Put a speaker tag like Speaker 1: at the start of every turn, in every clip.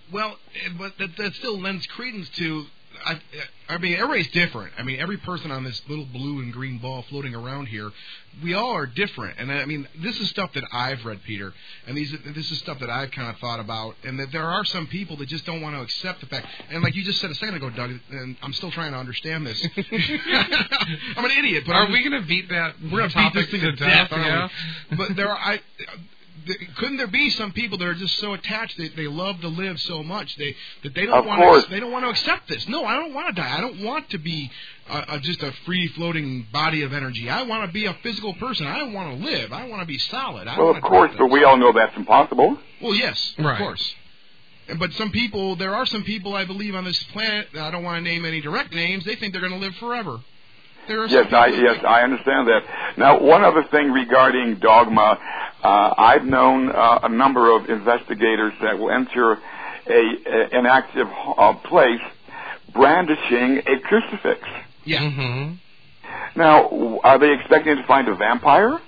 Speaker 1: Well, but that still lends credence to. I mean, everybody's different. I mean, every person on this little blue and green ball floating around here, we all are different. And I mean, this is stuff that I've read, Peter, and this is stuff that I've kind of thought about, and that there are some people that just don't want to accept the fact. And like you just said a second ago, Doug, and I'm still trying to understand this. I'm an idiot, but
Speaker 2: we going to beat that?
Speaker 1: We're going to beat this thing to death,
Speaker 2: yeah.
Speaker 1: But couldn't there be some people that are just so attached that they love to live so much that they don't want to accept this? No, I don't want to die. I don't want to be just a free floating body of energy. I want to be a physical person. I want to live. I want to be solid.
Speaker 3: Well, of course, but we all know that's impossible.
Speaker 1: Well, yes,
Speaker 2: right.
Speaker 1: Of course. But there are some people I believe on this planet. I don't want to name any direct names. They think they're going to live forever.
Speaker 3: Yes, I understand that. Now, one other thing regarding dogma, I've known a number of investigators that will enter an active place brandishing a crucifix.
Speaker 1: Yeah.
Speaker 2: Mm-hmm.
Speaker 3: Now, are they expecting to find a vampire?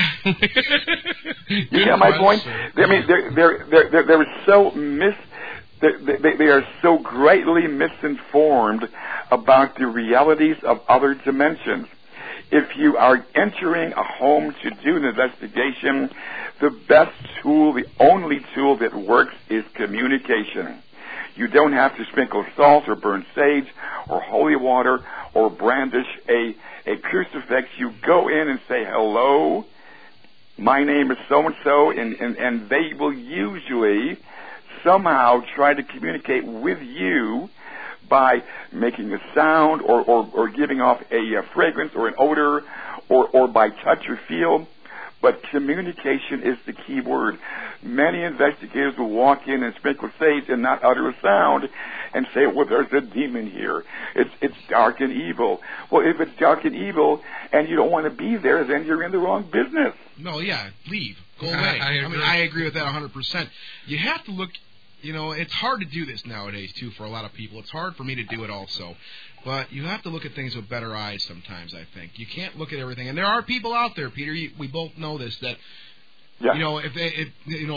Speaker 3: You get my point? I mean, they're so they are so greatly misinformed about the realities of other dimensions. If you are entering a home to do an investigation, the best tool, the only tool that works is communication. You don't have to sprinkle salt or burn sage or holy water or brandish a crucifix. You go in and say, hello, my name is so-and-so, and they will usually somehow try to communicate with you by making a sound or giving off a fragrance or an odor or by touch or feel. But communication is the key word. Many investigators will walk in and sprinkle sage and not utter a sound and say, well, there's a demon here. It's dark and evil. Well, if it's dark and evil and you don't want to be there, then you're in the wrong business.
Speaker 1: No, yeah, leave. Go away. I agree with that 100%. You have to look, it's hard to do this nowadays, too, for a lot of people. It's hard for me to do it also. But you have to look at things with better eyes sometimes, I think. You can't look at everything. And there are people out there, Peter, we both know this, that,
Speaker 3: yeah.
Speaker 1: If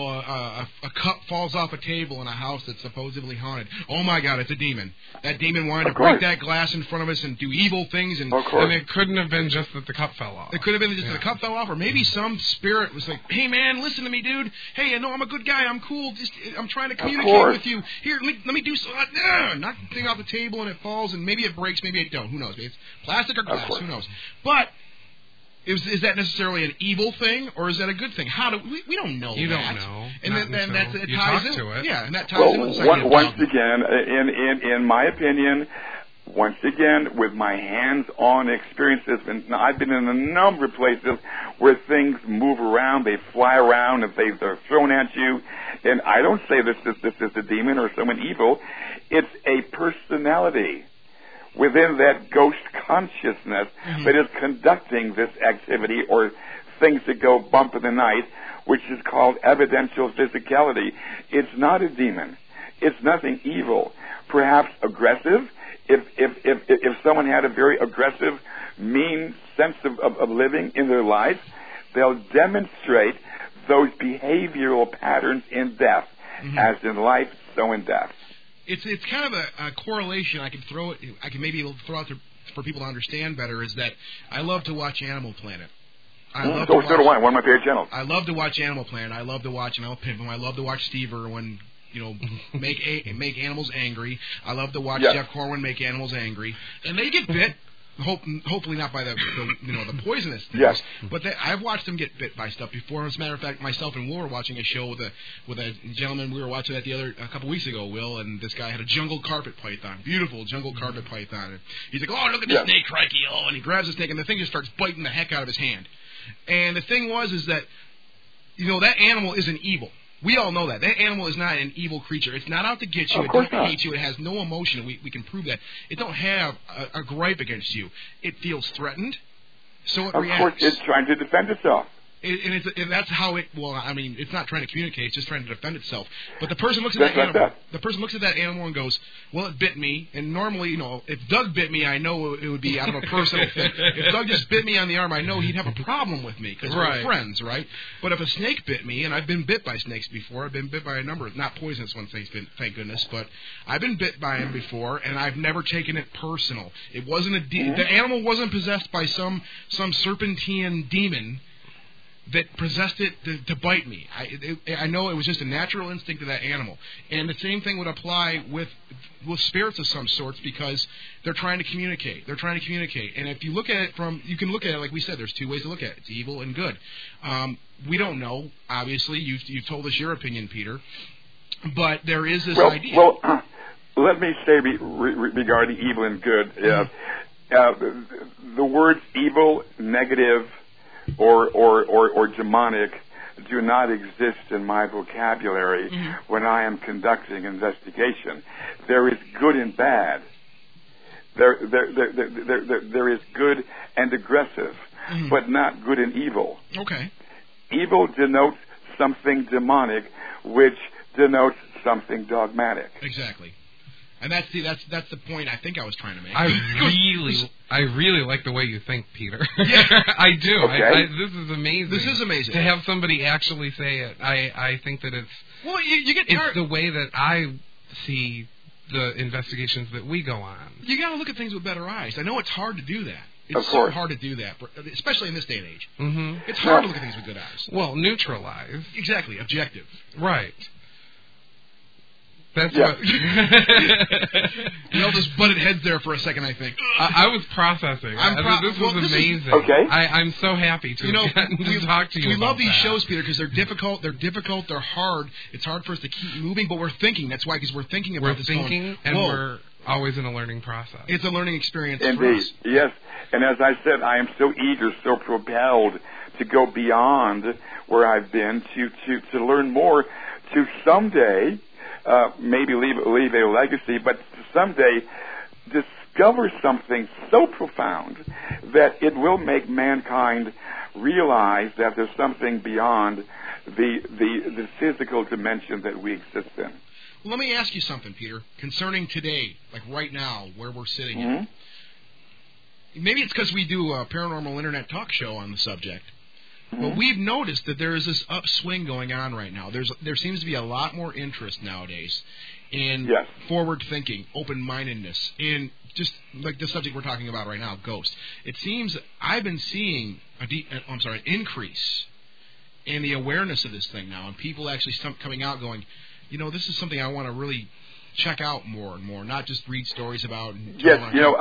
Speaker 1: a cup falls off a table in a house that's supposedly haunted, oh, my God, it's a demon. That demon wanted to break that glass in front of us and do evil things. And
Speaker 2: it couldn't have been just that the cup fell off.
Speaker 1: It could have been just that the cup fell off, or maybe some spirit was like, hey, man, listen to me, dude. Hey, I know I'm a good guy. I'm cool. I'm trying to communicate with you. Here, let me do something. Knock the thing off the table, and it falls, and maybe it breaks, maybe it don't. Who knows? Maybe it's plastic or glass. Who knows? But is that necessarily an evil thing, or is that a good thing? We don't know.
Speaker 2: You
Speaker 1: that.
Speaker 2: Don't know.
Speaker 1: And then that
Speaker 2: you
Speaker 1: ties
Speaker 2: talk
Speaker 1: in.
Speaker 2: To it.
Speaker 1: Yeah, and that ties in with the second.
Speaker 3: Once again, in my opinion, once again, with my hands-on experiences, and I've been in a number of places where things move around, they fly around, and they're thrown at you. And I don't say this is a demon or someone evil. It's a personality within that ghost consciousness that is conducting this activity or things that go bump in the night, which is called evidential physicality. It's not a demon. It's nothing evil. Perhaps aggressive. If someone had a very aggressive, mean sense of living in their life, they'll demonstrate those behavioral patterns in death. As in life, so in death.
Speaker 1: It's kind of a correlation I can maybe throw out there for people to understand better, is that I love to watch Animal Planet.
Speaker 3: So do I. One of my favorite channels.
Speaker 1: I love to watch Animal Planet. I love to watch, and I'll pimp him. I love to watch Steve Irwin, make animals angry. I love to watch Jeff Corwin make animals angry, and they get bit. Hopefully not by the poisonous things.
Speaker 3: Yes.
Speaker 1: But I've watched them get bit by stuff before. As a matter of fact, myself and Will were watching a show with a gentleman. We were watching that a couple weeks ago, Will, and this guy had a jungle carpet python, beautiful jungle carpet python. And he's like, oh, look at this snake, crikey, oh, and he grabs the snake, and the thing just starts biting the heck out of his hand. And the thing is that, that animal isn't evil. We all know that. That animal is not an evil creature. It's not out to get you. It doesn't hate you. It has no emotion. We can prove that. It don't have a gripe against you. It feels threatened, so it reacts.
Speaker 3: Of course, it's trying to defend itself.
Speaker 1: And that's how it. Well, I mean, it's not trying to communicate; it's just trying to defend itself. But the person looks at the person looks at that animal and goes, "Well, it bit me." And normally, if Doug bit me, I know it would be out of a personal thing. If Doug just bit me on the arm, I know he'd have a problem with me because we're friends, right? But if a snake bit me, and I've been bit by snakes before, I've been bit by a number of not poisonous ones, thank goodness, but I've been bit by them before, and I've never taken it personal. It wasn't the animal wasn't possessed by some serpentine demon that possessed it to bite me. I know it was just a natural instinct of that animal. And the same thing would apply with spirits of some sorts because they're trying to communicate. And if you look at it you can look at it like we said, there's two ways to look at it. It's evil and good. We don't know, obviously. You've told us your opinion, Peter. But there is this idea.
Speaker 3: Well, let me say regarding evil and good, the words evil, negative, or demonic do not exist in my vocabulary when I am conducting investigation. There is good and bad. There is good and aggressive, but not good and evil.
Speaker 1: Okay.
Speaker 3: Evil denotes something demonic, which denotes something dogmatic.
Speaker 1: Exactly. And that's the point I think I was trying to make.
Speaker 2: I really like the way you think, Peter.
Speaker 1: Yeah.
Speaker 2: I do.
Speaker 3: Okay.
Speaker 2: This is amazing.
Speaker 1: This is amazing.
Speaker 2: To have somebody actually say it. I think that it's...
Speaker 1: Well, you get...
Speaker 2: It's the way that I see the investigations that we go on.
Speaker 1: You got to look at things with better eyes. I know it's hard to do that. It's
Speaker 3: so
Speaker 1: hard to do that, especially in this day and age.
Speaker 2: Mm-hmm.
Speaker 1: It's hard to look at things with good eyes.
Speaker 2: Well, neutralize.
Speaker 1: Exactly. Objective.
Speaker 2: Right. That's
Speaker 3: what...
Speaker 1: We all just butted heads there for a second, I think.
Speaker 2: I was processing. This was amazing.
Speaker 3: Okay.
Speaker 2: I'm so happy to talk to you.
Speaker 1: We love these shows, Peter, because they're difficult. They're hard. It's hard for us to keep moving, but we're thinking. That's why, because we're thinking about this.
Speaker 2: We're thinking, and we're always in a learning process.
Speaker 1: It's a learning experience
Speaker 3: Indeed.
Speaker 1: for us.
Speaker 3: Yes. And as I said, I am so eager, so propelled to go beyond where I've been to learn more, to someday... maybe leave a legacy, but to someday discover something so profound that it will make mankind realize that there's something beyond the physical dimension that we exist in.
Speaker 1: Let me ask you something, Peter, concerning today, like right now, where we're sitting in. Maybe it's because we do a paranormal internet talk show on the subject. But we've noticed that there is this upswing going on right now. There seems to be a lot more interest nowadays in forward thinking, open-mindedness, in just like the subject we're talking about right now, ghosts. It seems I've been seeing an increase in the awareness of this thing now, and people actually coming out going, this is something I want to really check out more and more, not just read stories about.
Speaker 3: Yes,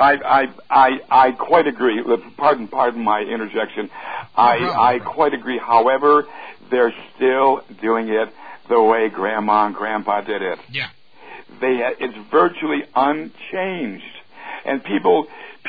Speaker 3: I quite agree. Pardon my interjection. I quite agree. However, they're still doing it the way Grandma and Grandpa did it.
Speaker 1: Yeah.
Speaker 3: It's virtually unchanged, and people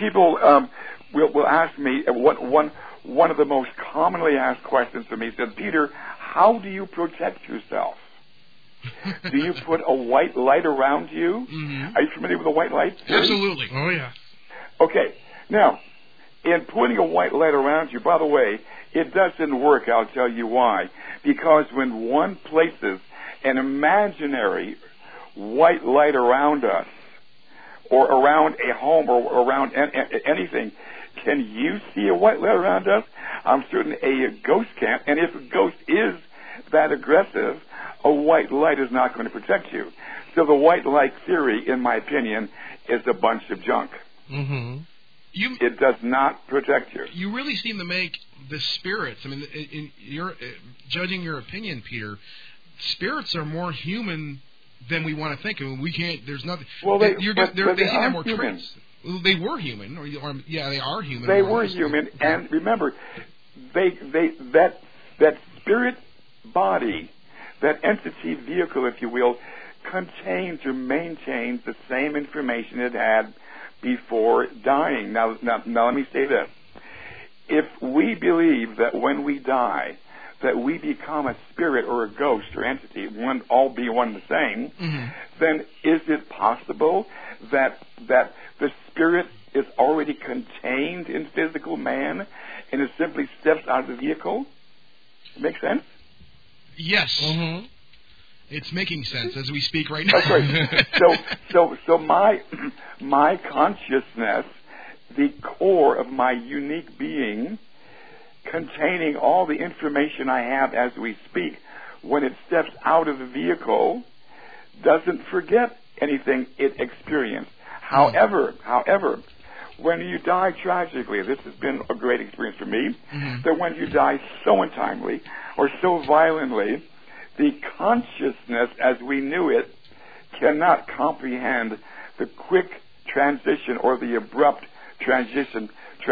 Speaker 3: will ask me one of the most commonly asked questions to me said, Peter, how do you protect yourself? Do you put a white light around you? Mm-hmm. Are you familiar with a white light theory?
Speaker 1: Absolutely.
Speaker 2: Oh, yeah.
Speaker 3: Okay. Now, in putting a white light around you, by the way, it doesn't work. I'll tell you why. Because when one places an imaginary white light around us, or around a home, or around anything, can you see a white light around us? I'm certain a ghost can't. And if a ghost is that aggressive, a white light is not going to protect you. So the white light theory, in my opinion, is a bunch of junk.
Speaker 2: Mm-hmm.
Speaker 3: It does not protect you.
Speaker 1: You really seem to make the spirits, in your judging your opinion, Peter, spirits are more human than we want to think. We can't, there's nothing.
Speaker 3: Well, they
Speaker 1: seem to have more traits. They were human. They are human.
Speaker 3: They were human. And remember, that spirit body, that entity vehicle, if you will, contains or maintains the same information it had before dying. Now let me say this. If we believe that when we die, that we become a spirit or a ghost or entity, all be one and the same, then is it possible that the spirit is already contained in physical man and it simply steps out of the vehicle? Make sense?
Speaker 1: Yes.
Speaker 2: Mm-hmm.
Speaker 1: It's making sense as we speak right now.
Speaker 3: That's right. So my consciousness, the core of my unique being, containing all the information I have as we speak, when it steps out of the vehicle, doesn't forget anything it experienced. However, when you die tragically, this has been a great experience for me, that when you die so untimely or so violently, the consciousness as we knew it cannot comprehend the quick transition or the abrupt transition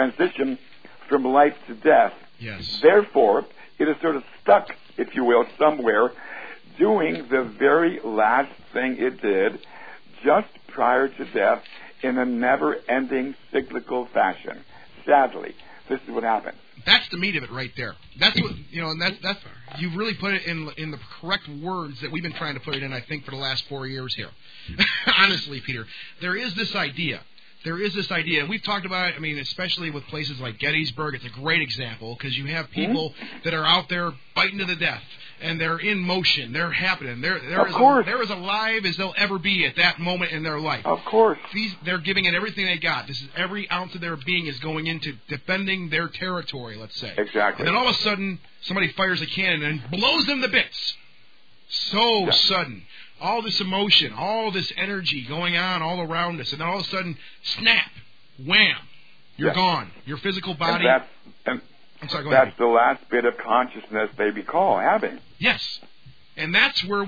Speaker 3: from life to death.
Speaker 1: Yes.
Speaker 3: Therefore, it is sort of stuck, if you will, somewhere, doing the very last thing it did just prior to death in a never-ending cyclical fashion. Sadly, this is what happens.
Speaker 1: That's the meat of it right there. That's what, and that's you've really put it in the correct words that we've been trying to put it in, I think, for the last 4 years here. Honestly, Peter, there is this idea. And we've talked about it, I mean, especially with places like Gettysburg. It's a great example because you have people that are out there fighting to the death, and they're in motion. They're happening. They're as alive as they'll ever be at that moment in their life.
Speaker 3: Of course.
Speaker 1: They're giving it everything they got. This is every ounce of their being is going into defending their territory, let's say.
Speaker 3: Exactly.
Speaker 1: And then all of a sudden, somebody fires a cannon and blows them to bits. So sudden. All this emotion, all this energy going on all around us, and then all of a sudden, snap, wham, you're gone. Your physical body.
Speaker 3: And
Speaker 1: I'm sorry, go ahead.
Speaker 3: That's the last bit of consciousness they recall having.
Speaker 1: Yes. And that's where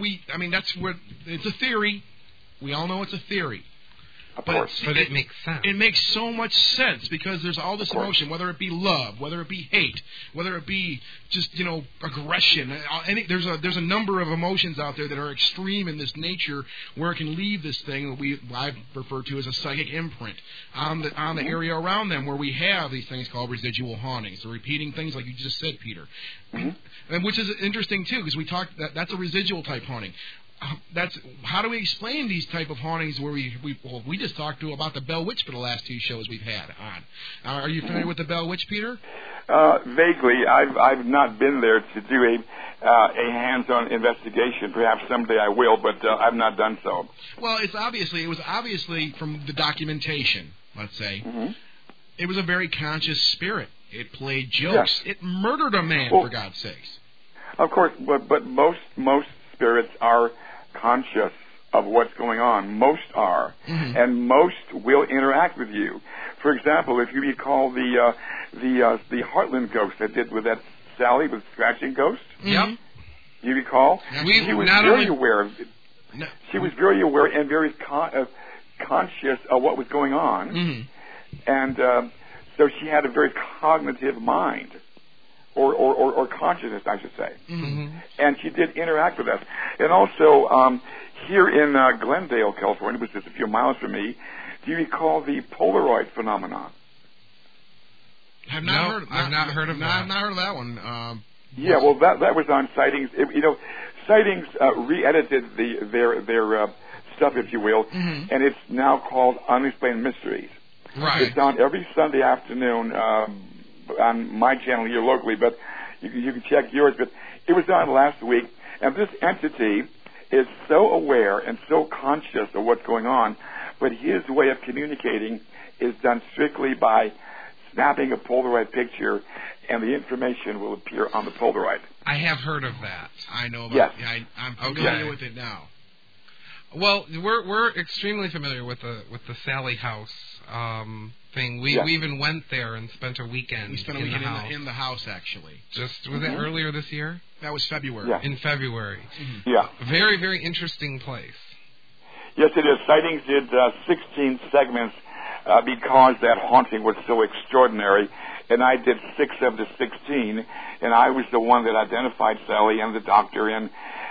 Speaker 1: it's a theory. We all know it's a theory.
Speaker 3: Of course.
Speaker 2: But it makes sense.
Speaker 1: It makes so much sense because there's all this emotion, whether it be love, whether it be hate, whether it be just, aggression. There's a number of emotions out there that are extreme in this nature where it can leave this thing that I refer to as a psychic imprint on the area around them where we have these things called residual hauntings. They're repeating things like you just said, Peter. And which is interesting, too, because we talked that's a residual type haunting. How do we explain these type of hauntings where we just talked about the Bell Witch for the last 2 shows we've had on. Are you familiar with the Bell Witch, Peter?
Speaker 3: Vaguely. I've not been there to do a hands-on investigation. Perhaps someday I will, but I've not done so.
Speaker 1: Well, it was obviously from the documentation, let's say. It was a very conscious spirit. It played jokes. Yes. It murdered a man, for God's sakes.
Speaker 3: Of course, but most spirits are conscious of what's going on. Most are, and most will interact with you. For example, if you recall the Heartland ghost I did with that Sally with Scratching Ghost.
Speaker 1: Yep.
Speaker 3: You recall?
Speaker 1: She
Speaker 3: was very aware of it. No. She was very aware and very conscious of what was going on, and so she had a very cognitive mind. Or consciousness, I should say. And she did interact with us. And also, here in Glendale, California, which is a few miles from me, do you recall the Polaroid phenomenon?
Speaker 2: I've not heard of that one.
Speaker 3: Yeah, well, that was on Sightings. Sightings re-edited their stuff, if you will, and it's now called Unexplained Mysteries.
Speaker 1: Right.
Speaker 3: It's on every Sunday afternoon on my channel here locally, but you can check yours. But it was on last week, and this entity is so aware and so conscious of what's going on, but his way of communicating is done strictly by snapping a Polaroid picture, and the information will appear on the Polaroid.
Speaker 2: I have heard of that.
Speaker 1: I know about it. I'm familiar with it now.
Speaker 2: Well, we're extremely familiar with the Sally House thing. We even went there and spent a weekend.
Speaker 1: We spent a weekend in the house, actually.
Speaker 2: Was it earlier this year?
Speaker 1: That was February.
Speaker 3: Yeah.
Speaker 2: In February.
Speaker 3: Yeah.
Speaker 2: Very, very interesting place.
Speaker 3: Yes, it is. Sightings did 16 segments because that haunting was so extraordinary, and I did 6 of the 16, and I was the one that identified Sally and the doctor, and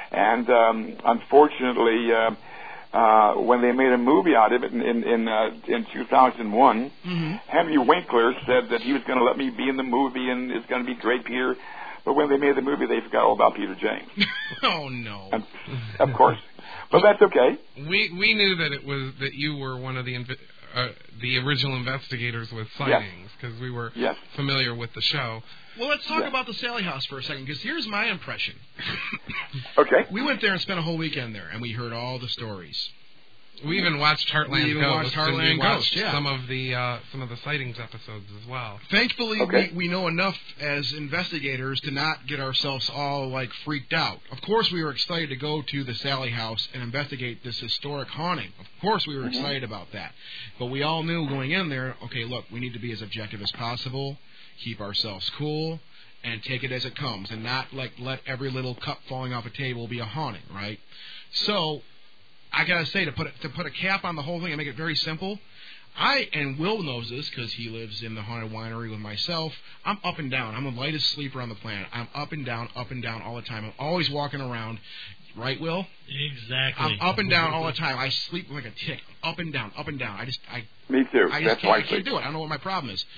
Speaker 3: unfortunately, when they made a movie out of it in 2001, Henry Winkler said that he was going to let me be in the movie and it's going to be great, Peter. But when they made the movie, they forgot all about Peter James.
Speaker 1: Oh no!
Speaker 3: And, of course, but that's okay.
Speaker 2: We knew that it was that you were one of the the original investigators with sightings, because we were familiar with the show.
Speaker 1: Well, let's talk about the Sallie House for a second, because here's my impression.
Speaker 3: Okay.
Speaker 1: We went there and spent a whole weekend there, and we heard all the stories.
Speaker 2: We even watched Heartland Ghost.
Speaker 1: Heartland Ghost, yeah.
Speaker 2: Some of the sightings episodes as well.
Speaker 1: Thankfully, we know enough as investigators to not get ourselves all like freaked out. Of course, we were excited to go to the Sallie House and investigate this historic haunting. Of course, we were excited about that. But we all knew going in there, okay, look, we need to be as objective as possible, keep ourselves cool, and take it as it comes, and not like let every little cup falling off a table be a haunting, right? So I gotta say, to put a cap on the whole thing and make it very simple, and Will knows this because he lives in the haunted winery with myself, I'm up and down. I'm the lightest sleeper on the planet. I'm up and down all the time. I'm always walking around. Right, Will?
Speaker 4: Exactly.
Speaker 1: I'm up and down all the time. I sleep like a tick. Up and down.
Speaker 3: Me too.
Speaker 1: I can't do it. I don't know what my problem is.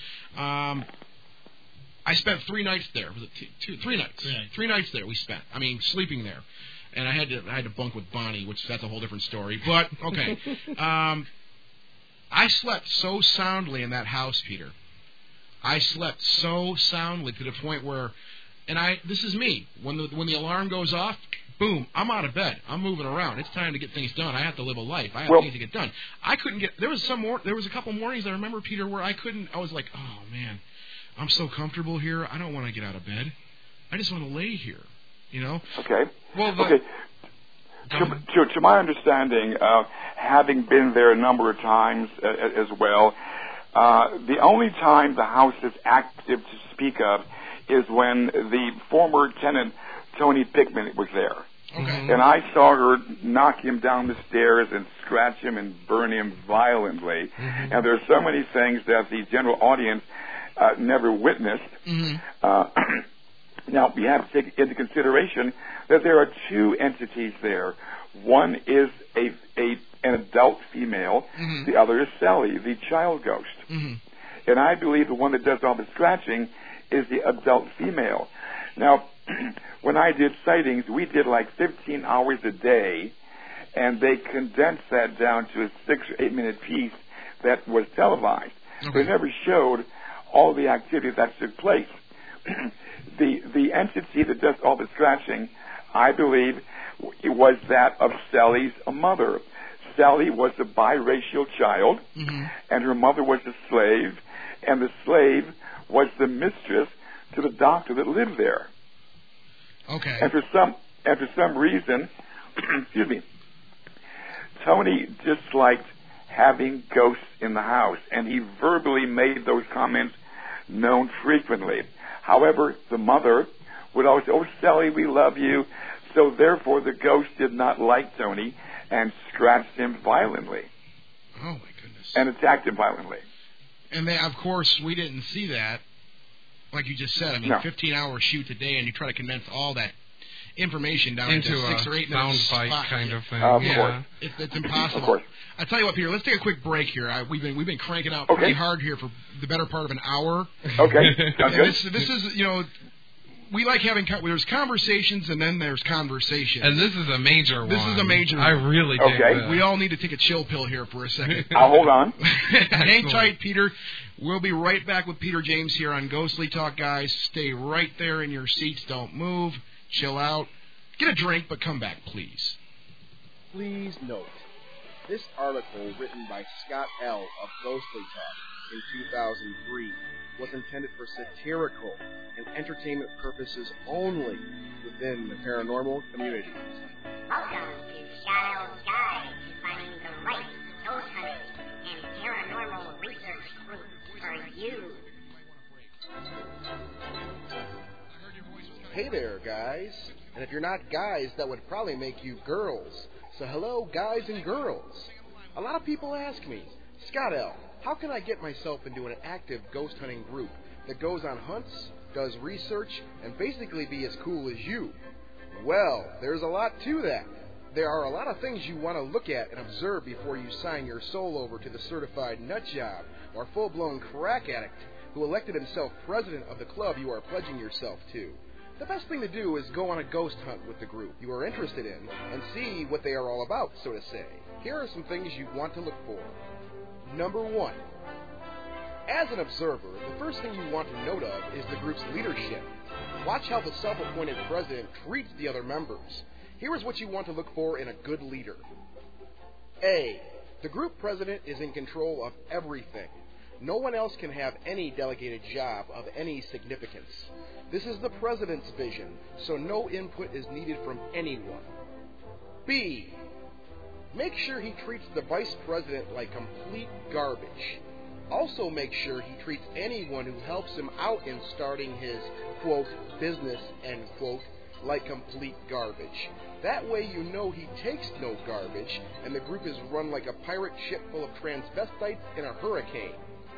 Speaker 1: I spent 3 nights there. Was it 3 nights? 3 nights there we spent. I mean, sleeping there. And I had to bunk with Bonnie, which that's a whole different story. But okay, I slept so soundly in that house, Peter. I slept so soundly to the point where, this is me. When the alarm goes off, boom, I'm out of bed. I'm moving around. It's time to get things done. I have to live a life. I have things to get done. I couldn't get. There was a couple mornings I remember, Peter, where I couldn't. I was like, oh man, I'm so comfortable here. I don't want to get out of bed. I just want to lay here. You know?
Speaker 3: Okay.
Speaker 1: Well,
Speaker 3: to my understanding, having been there a number of times as well, the only time the house is active to speak of is when the former tenant, Tony Pickman, was there.
Speaker 1: Okay.
Speaker 3: And I saw her knock him down the stairs and scratch him and burn him violently.
Speaker 1: Mm-hmm.
Speaker 3: And there are so many things that the general audience never witnessed.
Speaker 1: Mm-hmm.
Speaker 3: Now, we have to take into consideration that there are 2 entities there. One is an adult female.
Speaker 1: Mm-hmm.
Speaker 3: The other is Sallie, the child ghost.
Speaker 1: Mm-hmm.
Speaker 3: And I believe the one that does all the scratching is the adult female. Now, when I did sightings, we did like 15 hours a day, and they condensed that down to a 6 or 8 minute piece that was televised.
Speaker 1: Okay.
Speaker 3: They never showed all the activity that took place. The entity that does all the scratching, I believe, it was that of Sallie's mother. Sallie was a biracial child, and her mother was a slave, and the slave was the mistress to the doctor that lived there.
Speaker 1: Okay.
Speaker 3: And for some reason, excuse me, Tony disliked having ghosts in the house, and he verbally made those comments known frequently. However, the mother would always say, "Oh, Sallie, we love you." So therefore, the ghost did not like Tony and scratched him violently.
Speaker 1: Oh, my goodness.
Speaker 3: And attacked him violently.
Speaker 1: And they, of course, we didn't see that. Like you just said, I mean, 15-hour shoots a day, and you try to condense all that information down into 6 or 8 minutes.
Speaker 2: Soundbite kind of thing.
Speaker 3: Of course.
Speaker 1: It's impossible.
Speaker 3: Of course.
Speaker 1: I tell you what, Peter, let's take a quick break here. We've been cranking out pretty hard here for the better part of an hour.
Speaker 3: Okay. Sounds good.
Speaker 1: This is, we like having, there's conversations and then there's conversation.
Speaker 2: And this is a major one.
Speaker 1: This is a major one.
Speaker 2: I really dig that.
Speaker 1: We all need to take a chill pill here for a second.
Speaker 3: I'll hold on.
Speaker 1: Hang tight, Peter. We'll be right back with Peter James here on Ghostly Talk, guys. Stay right there in your seats. Don't move. Chill out. Get a drink, but come back, please.
Speaker 5: Please note, this article written by Scott L. of Ghostly Talk in 2003 was intended for satirical and entertainment purposes only within the paranormal community.
Speaker 6: Welcome to Shadow Guide, finding the right ghost hunters and paranormal research group for you.
Speaker 5: Hey there, guys. And if you're not guys, that would probably make you girls. So hello, guys and girls. A lot of people ask me, Scott L., how can I get myself into an active ghost hunting group that goes on hunts, does research, and basically be as cool as you? Well, there's a lot to that. There are a lot of things you want to look at and observe before you sign your soul over to the certified nutjob or full-blown crack addict who elected himself president of the club you are pledging yourself to. The best thing to do is go on a ghost hunt with the group you are interested in and see what they are all about, so to say. Here are some things you want to look for. Number 1. As an observer, the first thing you want to note of is the group's leadership. Watch how the self-appointed president treats the other members. Here is what you want to look for in a good leader. A. The group president is in control of everything. No one else can have any delegated job of any significance. This is the president's vision, so no input is needed from anyone. B. Make sure he treats the vice president like complete garbage. Also make sure he treats anyone who helps him out in starting his, quote, business, end quote, like complete garbage. That way you know he takes no garbage, and the group is run like a pirate ship full of transvestites in a hurricane.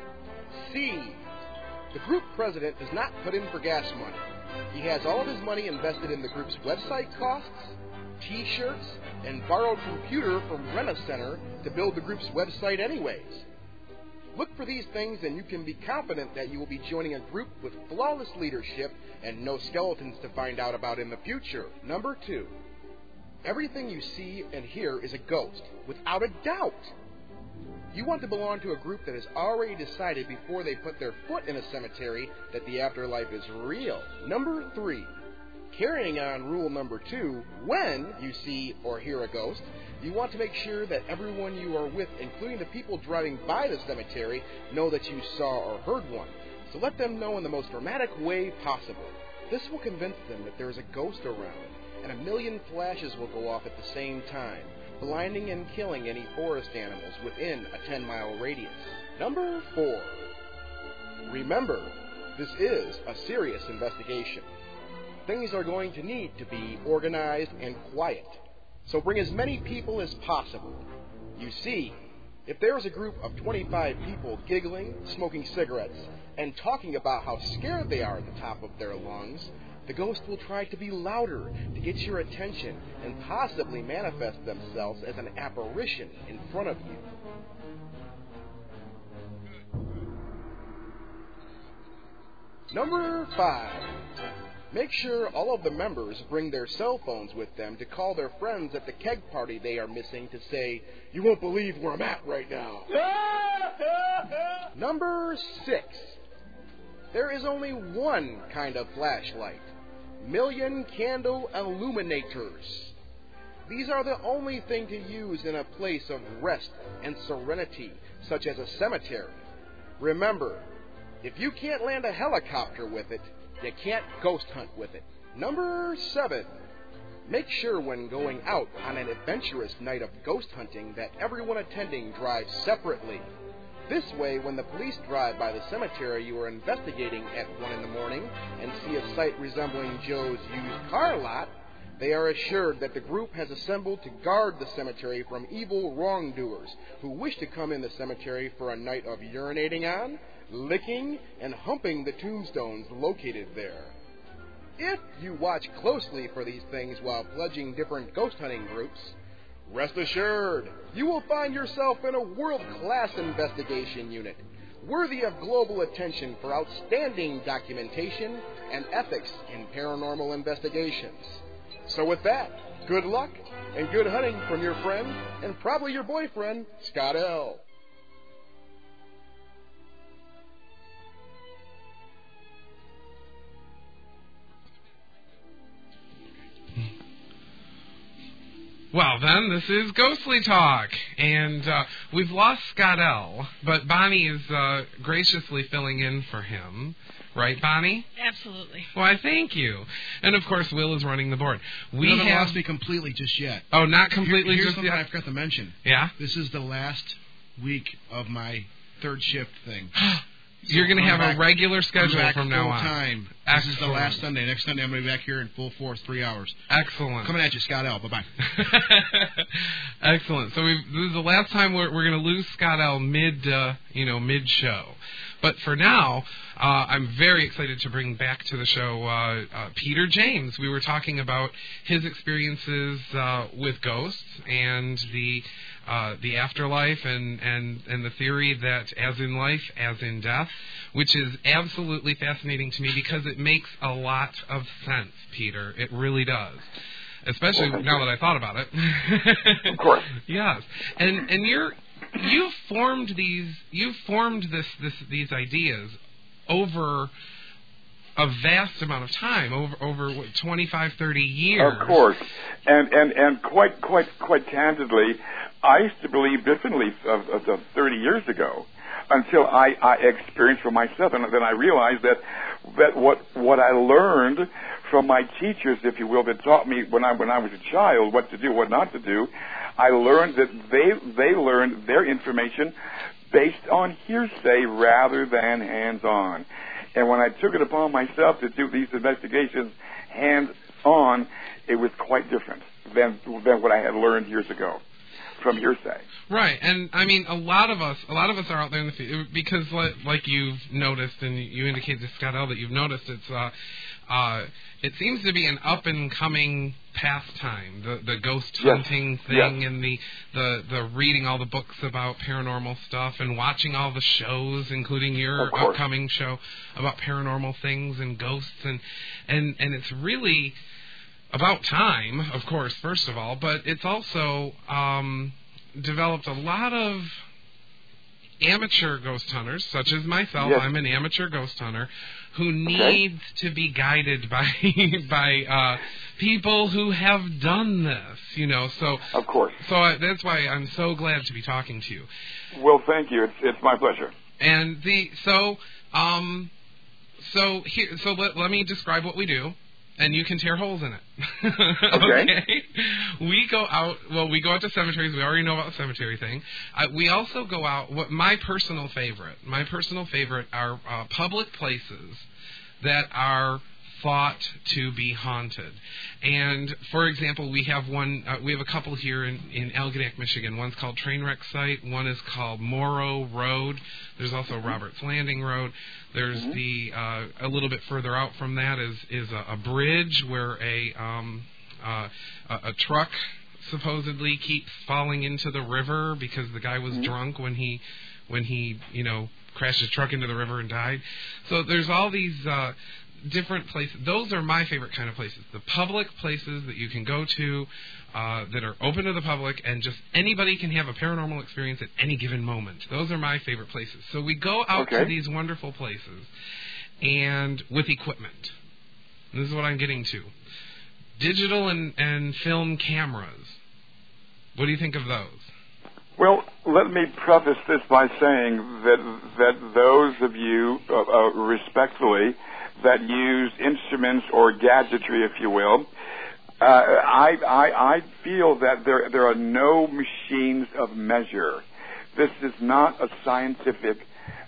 Speaker 5: C. The group president does not put in for gas money. He has all of his money invested in the group's website costs, T-shirts, and borrowed computer from Rent-A-Center to build the group's website anyways. Look for these things and you can be confident that you will be joining a group with flawless leadership and no skeletons to find out about in the future. Number 2. Everything you see and hear is a ghost, without a doubt. You want to belong to a group that has already decided before they put their foot in a cemetery that the afterlife is real. Number 3. Carrying on rule number 2, when you see or hear a ghost, you want to make sure that everyone you are with, including the people driving by the cemetery, know that you saw or heard one. So let them know in the most dramatic way possible. This will convince them that there is a ghost around, and a million flashes will go off at the same time, blinding and killing any forest animals within a 10-mile radius. Number 4. Remember, this is a serious investigation. Things are going to need to be organized and quiet, so bring as many people as possible. You see, if there is a group of 25 people giggling, smoking cigarettes, and talking about how scared they are at the top of their lungs, the ghost will try to be louder to get your attention and possibly manifest themselves as an apparition in front of you. Number 5. Make sure all of the members bring their cell phones with them to call their friends at the keg party they are missing to say, "You won't believe where I'm at right now." Number 6. There is only one kind of flashlight. Million candle illuminators. These are the only thing to use in a place of rest and serenity, such as a cemetery. Remember, if you can't land a helicopter with it, you can't ghost hunt with it. Number 7. Make sure when going out on an adventurous night of ghost hunting that everyone attending drives separately. This way, when the police drive by the cemetery you are investigating at 1 in the morning and see a sight resembling Joe's used car lot, they are assured that the group has assembled to guard the cemetery from evil wrongdoers who wish to come in the cemetery for a night of urinating on, licking, and humping the tombstones located there. If you watch closely for these things while pledging different ghost hunting groups, rest assured, you will find yourself in a world-class investigation unit, worthy of global attention for outstanding documentation and ethics in paranormal investigations. So with that, good luck and good hunting from your friend, and probably your boyfriend, Scott L.
Speaker 2: Well, then, this is Ghostly Talk, and we've lost Scott L., but Bonnie is graciously filling in for him. Right, Bonnie?
Speaker 4: Absolutely.
Speaker 2: Why, thank you. And, of course, Will is running the board.
Speaker 1: You haven't lost me completely just yet.
Speaker 2: Oh, not completely
Speaker 1: Here's
Speaker 2: just
Speaker 1: something
Speaker 2: yet?
Speaker 1: I forgot to mention.
Speaker 2: Yeah?
Speaker 1: This is the last week of my third shift thing.
Speaker 2: You're going to have a regular schedule from now on.
Speaker 1: Time. This is the last Sunday. Next Sunday I'm going to be back here in full force, 3 hours.
Speaker 2: Excellent.
Speaker 1: Coming at you, Scott L. Bye-bye.
Speaker 2: Excellent. So this is the last time we're going to lose Scott L. mid-show. But for now, I'm very excited to bring back to the show Peter James. We were talking about his experiences with ghosts and the afterlife and the theory that as in life, as in death, which is absolutely fascinating to me because it makes a lot of sense, Peter. It really does. Especially now that I thought about it.
Speaker 3: Of course.
Speaker 2: Yes. And you've formed these these ideas over a vast amount of time, over what, 25, 30 years.
Speaker 3: Of course, and quite candidly, I used to believe differently of 30 years ago, until I experienced for myself, and then I realized that what I learned from my teachers, if you will, that taught me when I was a child what to do, what not to do, I learned that they learned their information based on hearsay rather than hands-on. And when I took it upon myself to do these investigations hands-on, it was quite different than what I had learned years ago from hearsay.
Speaker 2: Right, and I mean, a lot of us are out there in the field because, like you've noticed, and you indicated to Scott L that you've noticed, it seems to be an up and coming pastime, the ghost hunting thing, and the reading all the books about paranormal stuff and watching all the shows, including your upcoming show about paranormal things and ghosts, and it's really about time, of course, first of all, but it's also developed a lot of amateur ghost hunters, such as myself.
Speaker 3: Yes.
Speaker 2: I'm an amateur ghost hunter who needs to be guided by people who have done this, you know. So
Speaker 3: of course.
Speaker 2: So that's why I'm so glad to be talking to you.
Speaker 3: Well, thank you. It's my pleasure.
Speaker 2: And let me describe what we do. And you can tear holes in it. Okay. We go out to cemeteries. We already know about the cemetery thing. We also go out, my personal favorite are public places that are thought to be haunted. And, for example, we have a couple here in Algonac, Michigan. One's called Trainwreck Site. One is called Morrow Road. There's also Roberts Landing Road. There's a little bit further out from that is a bridge where a truck supposedly keeps falling into the river because the guy was drunk when he crashed his truck into the river and died. So there's all these different places. Those are my favorite kind of places. The public places that you can go to that are open to the public, and just anybody can have a paranormal experience at any given moment. Those are my favorite places. So we go out to these wonderful places and with equipment. And this is what I'm getting to. Digital and film cameras. What do you think of those?
Speaker 3: Well, let me preface this by saying that those of you, respectfully, that use instruments or gadgetry, if you will, I feel that there are no machines of measure. This is not a scientific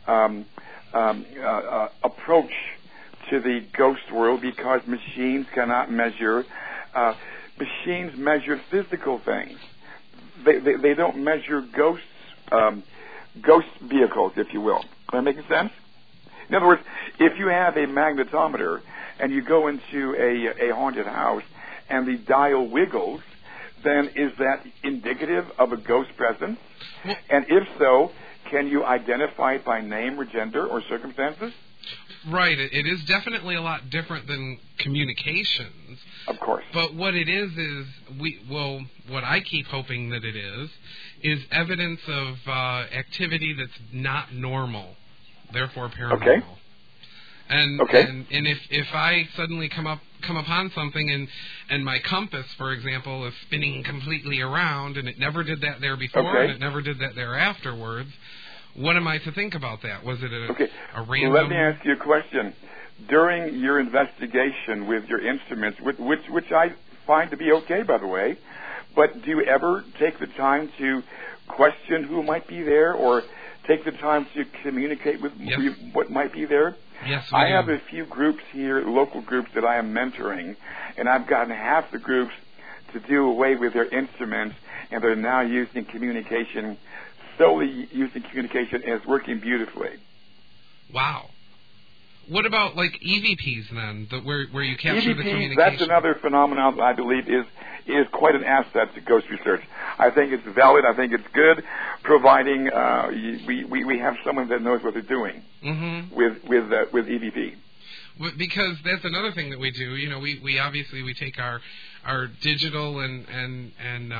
Speaker 3: approach to the ghost world, because machines cannot measure. Machines measure physical things. They don't measure ghost vehicles, if you will. Am I making sense? In other words, if you have a magnetometer and you go into a haunted house and the dial wiggles, then is that indicative of a ghost presence? And if so, can you identify it by name or gender or circumstances?
Speaker 2: Right. It is definitely a lot different than communications.
Speaker 3: Of course.
Speaker 2: But what it is what I keep hoping that it is evidence of activity that's not normal, therefore paranormal.
Speaker 3: Okay.
Speaker 2: And if I suddenly come upon something and my compass, for example, is spinning completely around, and it never did that there before, and it never did that there afterwards, what am I to think about that? Was it a random...
Speaker 3: Let me ask you a question. During your investigation with your instruments, which I find to be okay, by the way, but do you ever take the time to question who might be there, or take the time to communicate with what might be there?
Speaker 2: Yes,
Speaker 3: I have a few groups here, local groups, that I am mentoring, and I've gotten half the groups to do away with their instruments, and they're now using communication, solely using communication, and it's working beautifully.
Speaker 2: Wow. What about like EVPs then, where you capture the communication?
Speaker 3: That's another phenomenon that I believe is quite an asset to ghost research. I think it's valid. I think it's good, providing we have someone that knows what they're doing with EVP.
Speaker 2: Because that's another thing that we do. You know, we obviously we take our digital and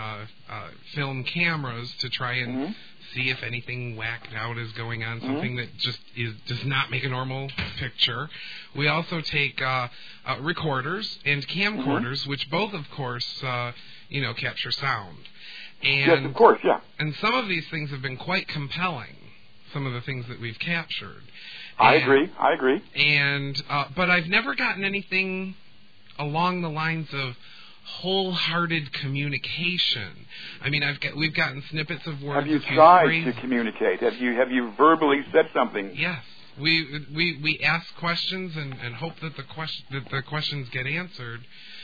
Speaker 2: film cameras to try and see if anything whacked out is going on, something that just does not make a normal picture. We also take recorders and camcorders, which both, of course, capture sound. And,
Speaker 3: yes, of course, yeah.
Speaker 2: And some of these things have been quite compelling, some of the things that we've captured.
Speaker 3: I agree.
Speaker 2: And but I've never gotten anything along the lines of wholehearted communication. I mean, we've gotten snippets of words.
Speaker 3: Have you tried to communicate? Have you verbally said something?
Speaker 2: Yes. We ask questions and hope that the questions get answered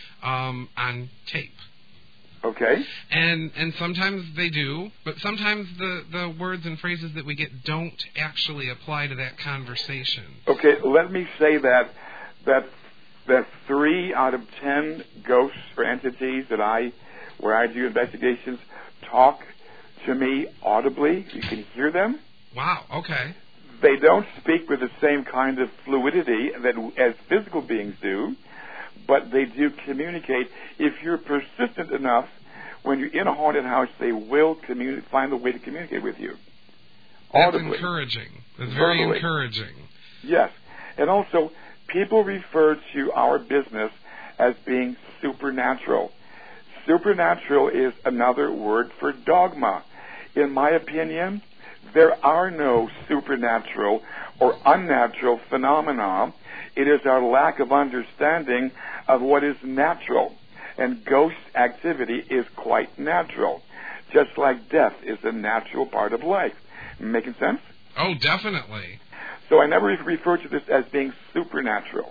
Speaker 2: on tape.
Speaker 3: Okay.
Speaker 2: And sometimes they do, but sometimes the words and phrases that we get don't actually apply to that conversation.
Speaker 3: Okay, let me say that 3 out of 10 ghosts or entities where I do investigations talk to me audibly. You can hear them.
Speaker 2: Wow, okay.
Speaker 3: They don't speak with the same kind of fluidity as physical beings do, but they do communicate. If you're persistent enough, when you're in a haunted house, they will find a way to communicate with you.
Speaker 2: That's
Speaker 3: audibly.
Speaker 2: Encouraging. That's very encouraging.
Speaker 3: Yes. And also, people refer to our business as being supernatural. Supernatural is another word for dogma. In my opinion, there are no supernatural or unnatural phenomena. It is our lack of understanding of what is natural. And ghost activity is quite natural, just like death is a natural part of life. Making sense?
Speaker 2: Oh, definitely.
Speaker 3: So I never refer to this as being supernatural.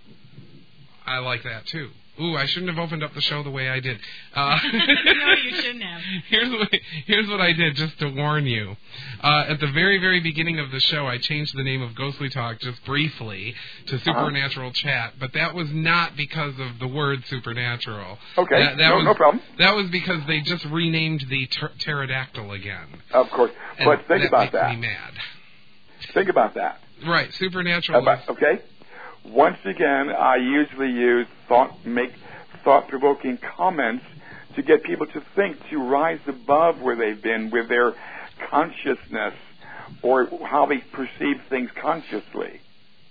Speaker 2: I like that, too. Ooh, I shouldn't have opened up the show the way I did.
Speaker 4: No, you shouldn't have.
Speaker 2: Here's what I did, just to warn you. At the very, very beginning of the show, I changed the name of Ghostly Talk just briefly to Supernatural Chat, but that was not because of the word supernatural.
Speaker 3: Okay, no problem.
Speaker 2: That was because they just renamed the pterodactyl again.
Speaker 3: Of course, but think about that.
Speaker 2: Makes me mad.
Speaker 3: Think about that.
Speaker 2: Right, supernatural.
Speaker 3: Okay. Once again, I usually use thought-provoking comments to get people to think, to rise above where they've been with their consciousness or how they perceive things consciously.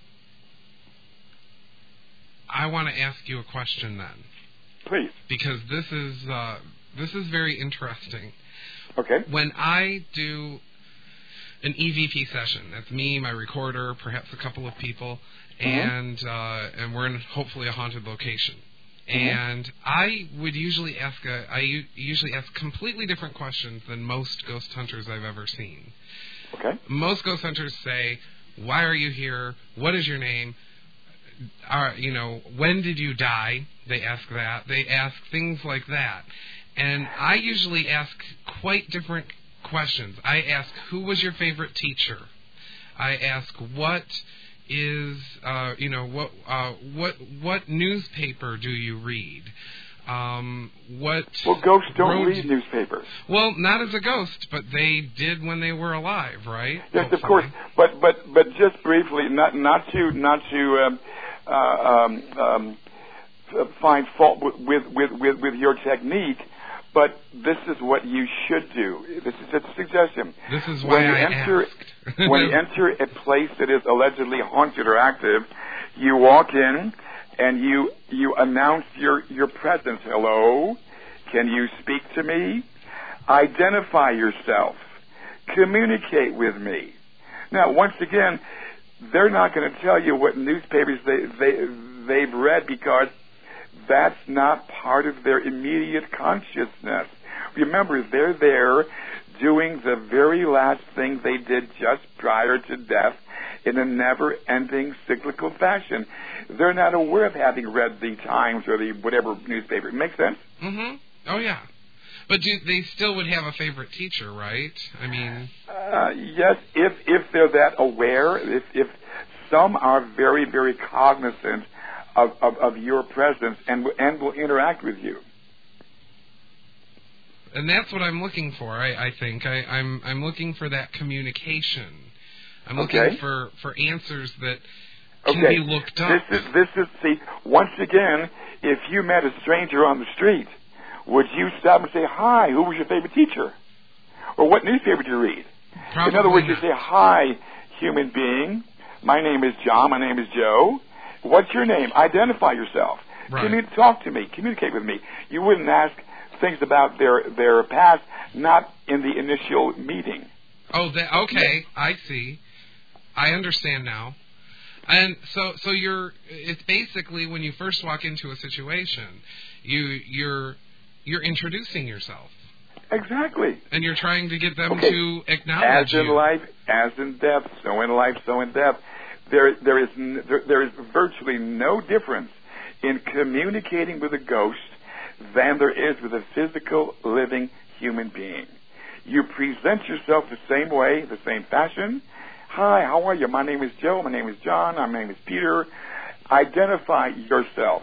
Speaker 2: I want to ask you a question then.
Speaker 3: Please.
Speaker 2: Because this is very interesting.
Speaker 3: Okay.
Speaker 2: When I do an EVP session, that's me, my recorder, perhaps a couple of people, and we're in hopefully a haunted location. And I usually ask completely different questions than most ghost hunters I've ever seen.
Speaker 3: Okay.
Speaker 2: Most ghost hunters say, "Why are you here? What is your name? When did you die?" They ask that. They ask things like that. And I usually ask quite different questions. I ask, who was your favorite teacher? I ask, what newspaper do you read?
Speaker 3: Well, ghosts don't read newspapers.
Speaker 2: Well, not as a ghost, but they did when they were alive, right?
Speaker 3: Yes, of course. But just briefly, not to find fault with your technique. But this is what you should do. This is a suggestion.
Speaker 2: This is why
Speaker 3: when you enter a place that is allegedly haunted or active, you walk in and you announce your presence. Hello, can you speak to me? Identify yourself. Communicate with me. Now, once again, they're not going to tell you what newspapers they've read because that's not part of their immediate consciousness. Remember, they're there doing the very last thing they did just prior to death in a never-ending cyclical fashion. They're not aware of having read the Times or the whatever newspaper. Make sense?
Speaker 2: Mm-hmm. Oh, yeah. But they still would have a favorite teacher, right? I mean...
Speaker 3: yes, if they're that aware, if some are very, very cognizant of your presence and will interact with you.
Speaker 2: And that's what I'm looking for. I think I'm looking for that communication. I'm looking for answers that can be looked up.
Speaker 3: This is see, once again, if you met a stranger on the street, would you stop and say, "Hi, who was your favorite teacher?" Or what newspaper did you read?
Speaker 2: Probably
Speaker 3: In other words, you
Speaker 2: not.
Speaker 3: say, "Hi, human being. My name is John. My name is Joe. What's your name? Identify yourself.
Speaker 2: Right.
Speaker 3: Talk to me. Communicate with me." You wouldn't ask things about their past, not in the initial meeting.
Speaker 2: Oh, okay. I see. I understand now. And so it's basically when you first walk into a situation, you're introducing yourself.
Speaker 3: Exactly.
Speaker 2: And you're trying to get them to acknowledge
Speaker 3: As in
Speaker 2: you.
Speaker 3: life, as in death, so in life, so in death. There is virtually no difference in communicating with a ghost than there is with a physical, living human being. You present yourself the same way, the same fashion. "Hi, how are you? My name is Joe. My name is John. My name is Peter." Identify yourself.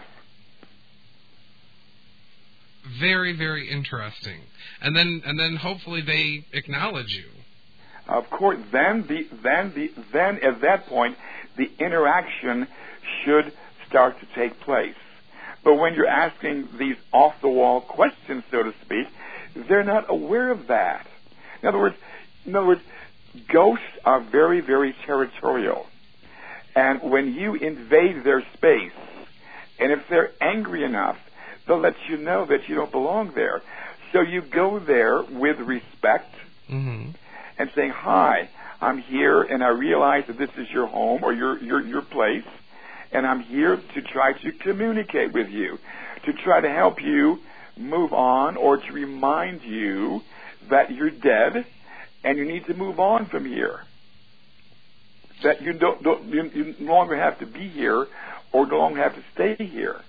Speaker 2: Very, very interesting. And then hopefully they acknowledge you.
Speaker 3: Of course, then at that point, the interaction should start to take place. But when you're asking these off-the-wall questions, so to speak, they're not aware of that. In other words, ghosts are very, very territorial. And when you invade their space, and if they're angry enough, they'll let you know that you don't belong there. So you go there with respect and saying, "Hi, I'm here, and I realize that this is your home or your place, and I'm here to try to communicate with you, to try to help you move on, or to remind you that you're dead and you need to move on from here. That you you no longer have to be here or no longer have to stay here."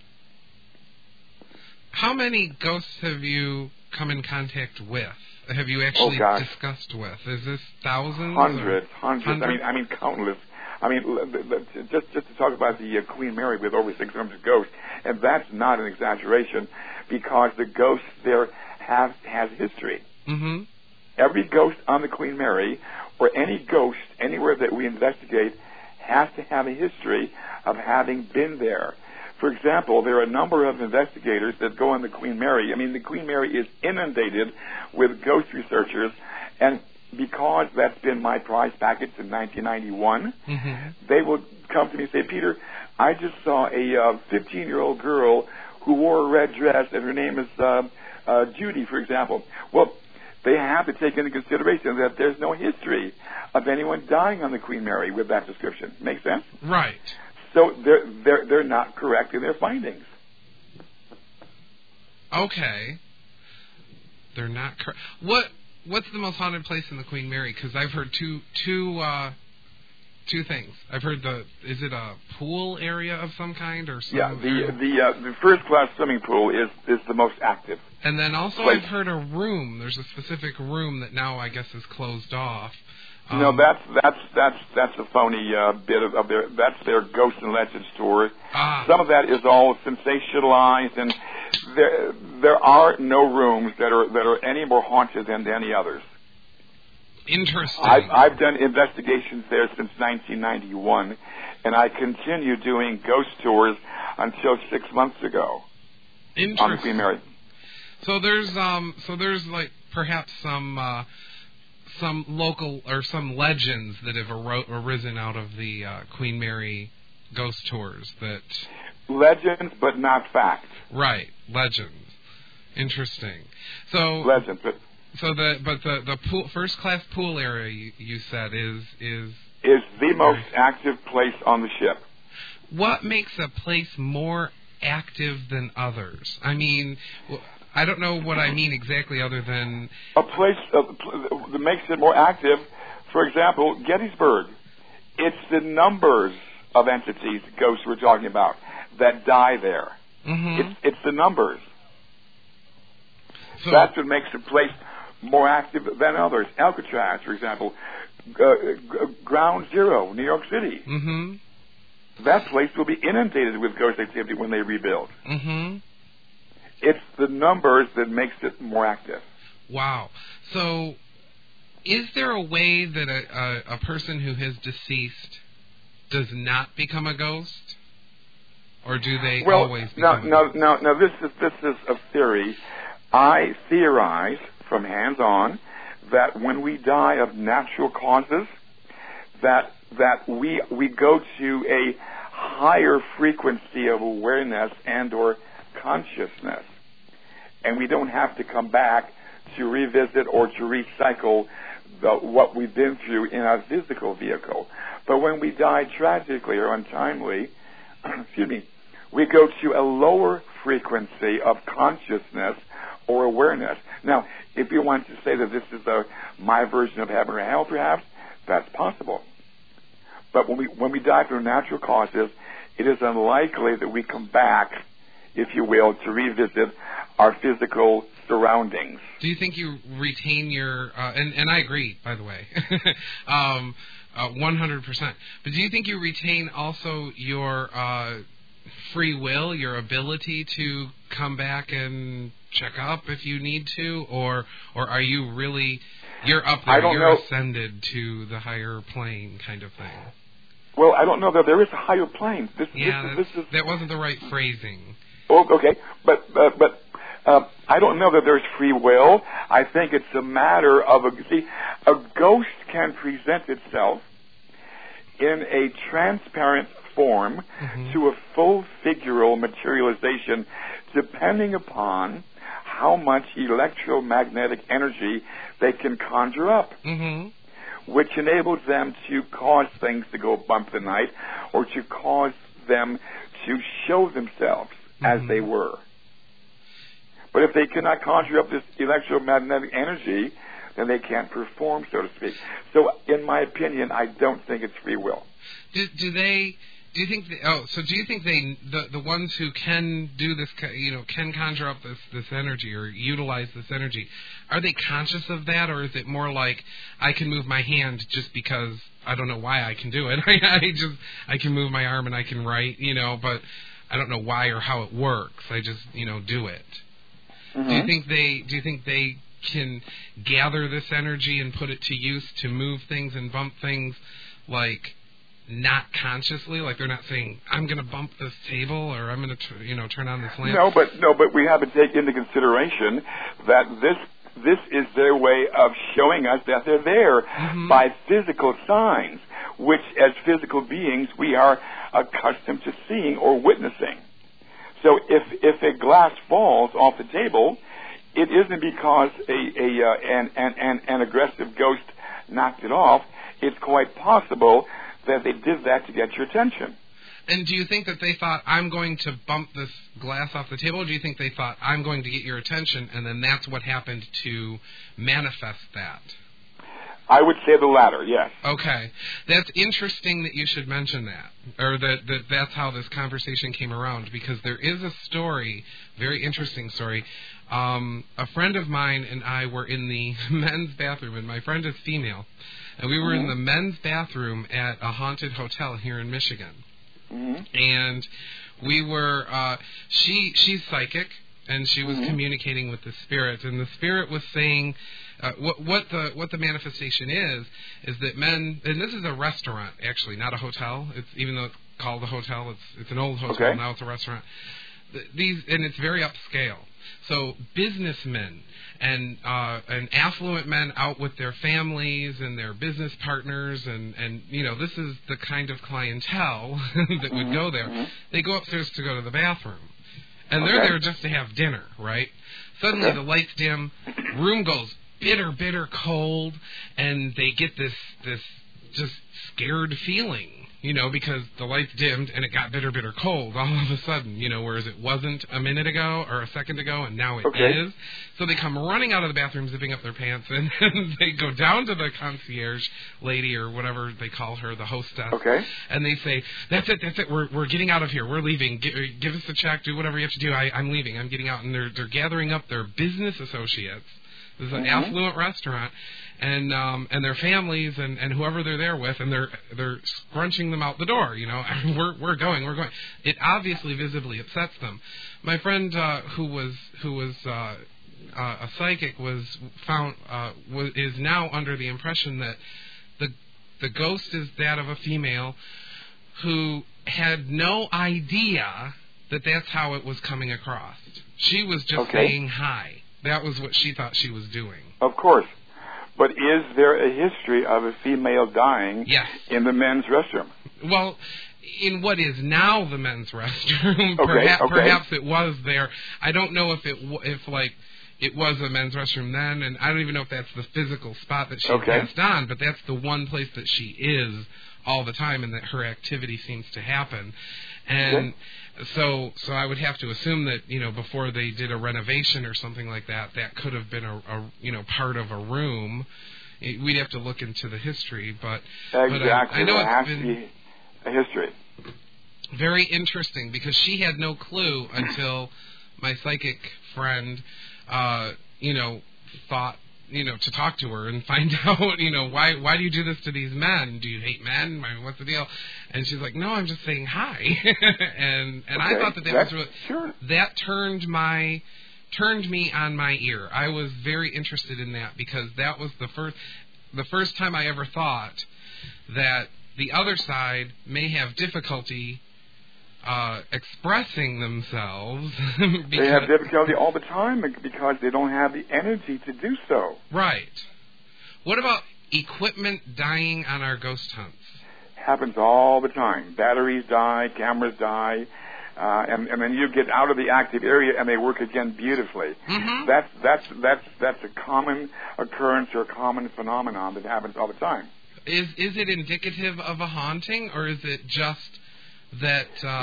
Speaker 2: How many ghosts have you come in contact with? Have you actually discussed with? Is this thousands?
Speaker 3: Hundreds. I mean, countless. I mean, just to talk about the Queen Mary with over 600 ghosts, and that's not an exaggeration, because the ghost there has history.
Speaker 2: Mm-hmm.
Speaker 3: Every ghost on the Queen Mary, or any ghost anywhere that we investigate, has to have a history of having been there. For example, there are a number of investigators that go on the Queen Mary. I mean, the Queen Mary is inundated with ghost researchers, and because that's been my prize package in 1991, they will come to me and say, "Peter, I just saw a 15-year-old girl who wore a red dress, and her name is Judy," for example. Well, they have to take into consideration that there's no history of anyone dying on the Queen Mary with that description. Make sense?
Speaker 2: Right.
Speaker 3: So they're not correct in their findings.
Speaker 2: Okay. They're not correct. What's the most haunted place in the Queen Mary? Because I've heard two things. I've heard is it a pool area of some kind or something?
Speaker 3: Yeah, the first class swimming pool is the most active.
Speaker 2: And then also
Speaker 3: place.
Speaker 2: I've heard a room. There's a specific room that now I guess is closed off.
Speaker 3: No, that's a phony bit of their. That's their Ghost and Legends tour. Some of that is all sensationalized, and there are no rooms that are any more haunted than any others.
Speaker 2: Interesting.
Speaker 3: I've done investigations there since 1991, and I continue doing ghost tours until 6 months ago.
Speaker 2: Interesting.
Speaker 3: On the Queen Mary.
Speaker 2: So there's like perhaps some local or some legends that have arisen out of the Queen Mary ghost tours. That
Speaker 3: legends, but not fact.
Speaker 2: Right, legends. Interesting. So
Speaker 3: legends, but
Speaker 2: the pool, first class pool area you said is
Speaker 3: the most active place on the ship.
Speaker 2: What makes a place more active than others? I mean, I don't know what I mean exactly, other than
Speaker 3: a place that makes it more active. For example, Gettysburg. It's the numbers of entities, ghosts we're talking about, that die there.
Speaker 2: Mm-hmm.
Speaker 3: It's the numbers.
Speaker 2: So
Speaker 3: that's what makes a place more active than others. Alcatraz, for example, Ground Zero, New York City.
Speaker 2: Mm-hmm.
Speaker 3: That place will be inundated with ghost activity when they rebuild.
Speaker 2: Mm-hmm.
Speaker 3: It's the numbers that makes it more active.
Speaker 2: Wow. So, is there a way that a person who has deceased does not become a ghost, or do they
Speaker 3: well,
Speaker 2: always become a ghost?
Speaker 3: No, this is a theory. I theorize from hands-on that when we die of natural causes, that we go to a higher frequency of awareness and or consciousness, and we don't have to come back to revisit or to recycle what we've been through in our physical vehicle. But when we die tragically or untimely, excuse me, we go to a lower frequency of consciousness or awareness. Now, if you want to say that this is my version of heaven or hell, perhaps, that's possible. But when we die through natural causes, it is unlikely that we come back, if you will, to revisit our physical surroundings.
Speaker 2: Do you think you retain your, and I agree, by the way, 100%, but do you think you retain also your free will, your ability to come back and check up if you need to, or are you really, you're up there, you're ascended to the higher plane kind of thing?
Speaker 3: Well, I don't know that there is a higher plane.
Speaker 2: That wasn't the right phrasing.
Speaker 3: Oh, okay, but I don't know that there's free will. I think it's a matter of a ghost can present itself in a transparent form to a full figural materialization, depending upon how much electromagnetic energy they can conjure up, which enables them to cause things to go bump the night, or to cause them to show themselves as they were. But if they cannot conjure up this electromagnetic energy, then they can't perform, so to speak. So, in my opinion, I don't think it's free will.
Speaker 2: Do you think the ones who can do this, can conjure up this energy or utilize this energy, are they conscious of that, or is it more like I can move my hand just because I don't know why I can do it? I can move my arm and I can write, but I don't know why or how it works. I just do it. Do you think they can gather this energy and put it to use to move things and bump things, like not consciously, like they're not saying I'm going to bump this table or I'm going to turn on this lamp?
Speaker 3: No, but we have to take into consideration that this is their way of showing us that they're there by physical signs, which as physical beings we are accustomed to seeing or witnessing. So if a glass falls off the table, it isn't because an aggressive ghost knocked it off. It's quite possible that they did that to get your attention.
Speaker 2: And do you think that they thought, I'm going to bump this glass off the table, or do you think they thought, I'm going to get your attention, and then that's what happened to manifest that?
Speaker 3: I would say the latter, yes.
Speaker 2: Okay. That's interesting that you should mention that, or that's how this conversation came around, because there is a story, very interesting story. A friend of mine and I were in the men's bathroom, and my friend is female, and we were in the men's bathroom at a haunted hotel here in Michigan. And we were, she's psychic, and she was communicating with the spirit, and the spirit was saying, what the manifestation is that men, and this is a restaurant actually, not a hotel. It's, even though it's called a hotel, it's an old hotel, now it's a restaurant. And it's very upscale. So businessmen and affluent men out with their families and their business partners, and this is the kind of clientele that would go there. They go upstairs to go to the bathroom, and they're there just to have dinner, right? Suddenly the lights dim, room goes bitter cold, and they get this just scared feeling, because the lights dimmed and it got bitter cold all of a sudden, whereas it wasn't a minute ago or a second ago, and now it is. So they come running out of the bathroom, zipping up their pants, and they go down to the concierge lady, or whatever they call her, the hostess, and they say, that's it, we're getting out of here, we're leaving, give us the check, do whatever you have to do, I'm leaving, I'm getting out. And they're gathering up their business associates. This is an affluent restaurant, and their families and whoever they're there with, and they're scrunching them out the door. We're going. It obviously visibly upsets them. My friend who was a psychic is now under the impression that the ghost is that of a female who had no idea that that's how it was coming across. She was just saying hi. That was what she thought she was doing.
Speaker 3: Of course. But is there a history of a female dying in the men's restroom?
Speaker 2: Well, in what is now the men's restroom, perhaps it was there. I don't know if it was a men's restroom then, and I don't even know if that's the physical spot that she passed on, but that's the one place that she is all the time and that her activity seems to happen. And so I would have to assume that, before they did a renovation or something like that, that could have been a part of a room. We'd have to look into the history, but
Speaker 3: exactly.
Speaker 2: But I know
Speaker 3: there has
Speaker 2: it's been
Speaker 3: to be a history.
Speaker 2: Very interesting, because she had no clue until my psychic friend, thought, to talk to her and find out, why do you do this to these men? Do you hate men? I mean, what's the deal? And she's like, no, I'm just saying hi. and I thought that was really, that turned me on my ear. I was very interested in that, because that was the first time I ever thought that the other side may have difficulty expressing themselves.
Speaker 3: They have difficulty all the time because they don't have the energy to do so.
Speaker 2: Right. What about equipment dying on our ghost hunts?
Speaker 3: Happens all the time. Batteries die, cameras die, and then you get out of the active area and they work again beautifully.
Speaker 2: Mm-hmm.
Speaker 3: That's a common occurrence or a common phenomenon that happens all the time.
Speaker 2: Is it indicative of a haunting, or is it just that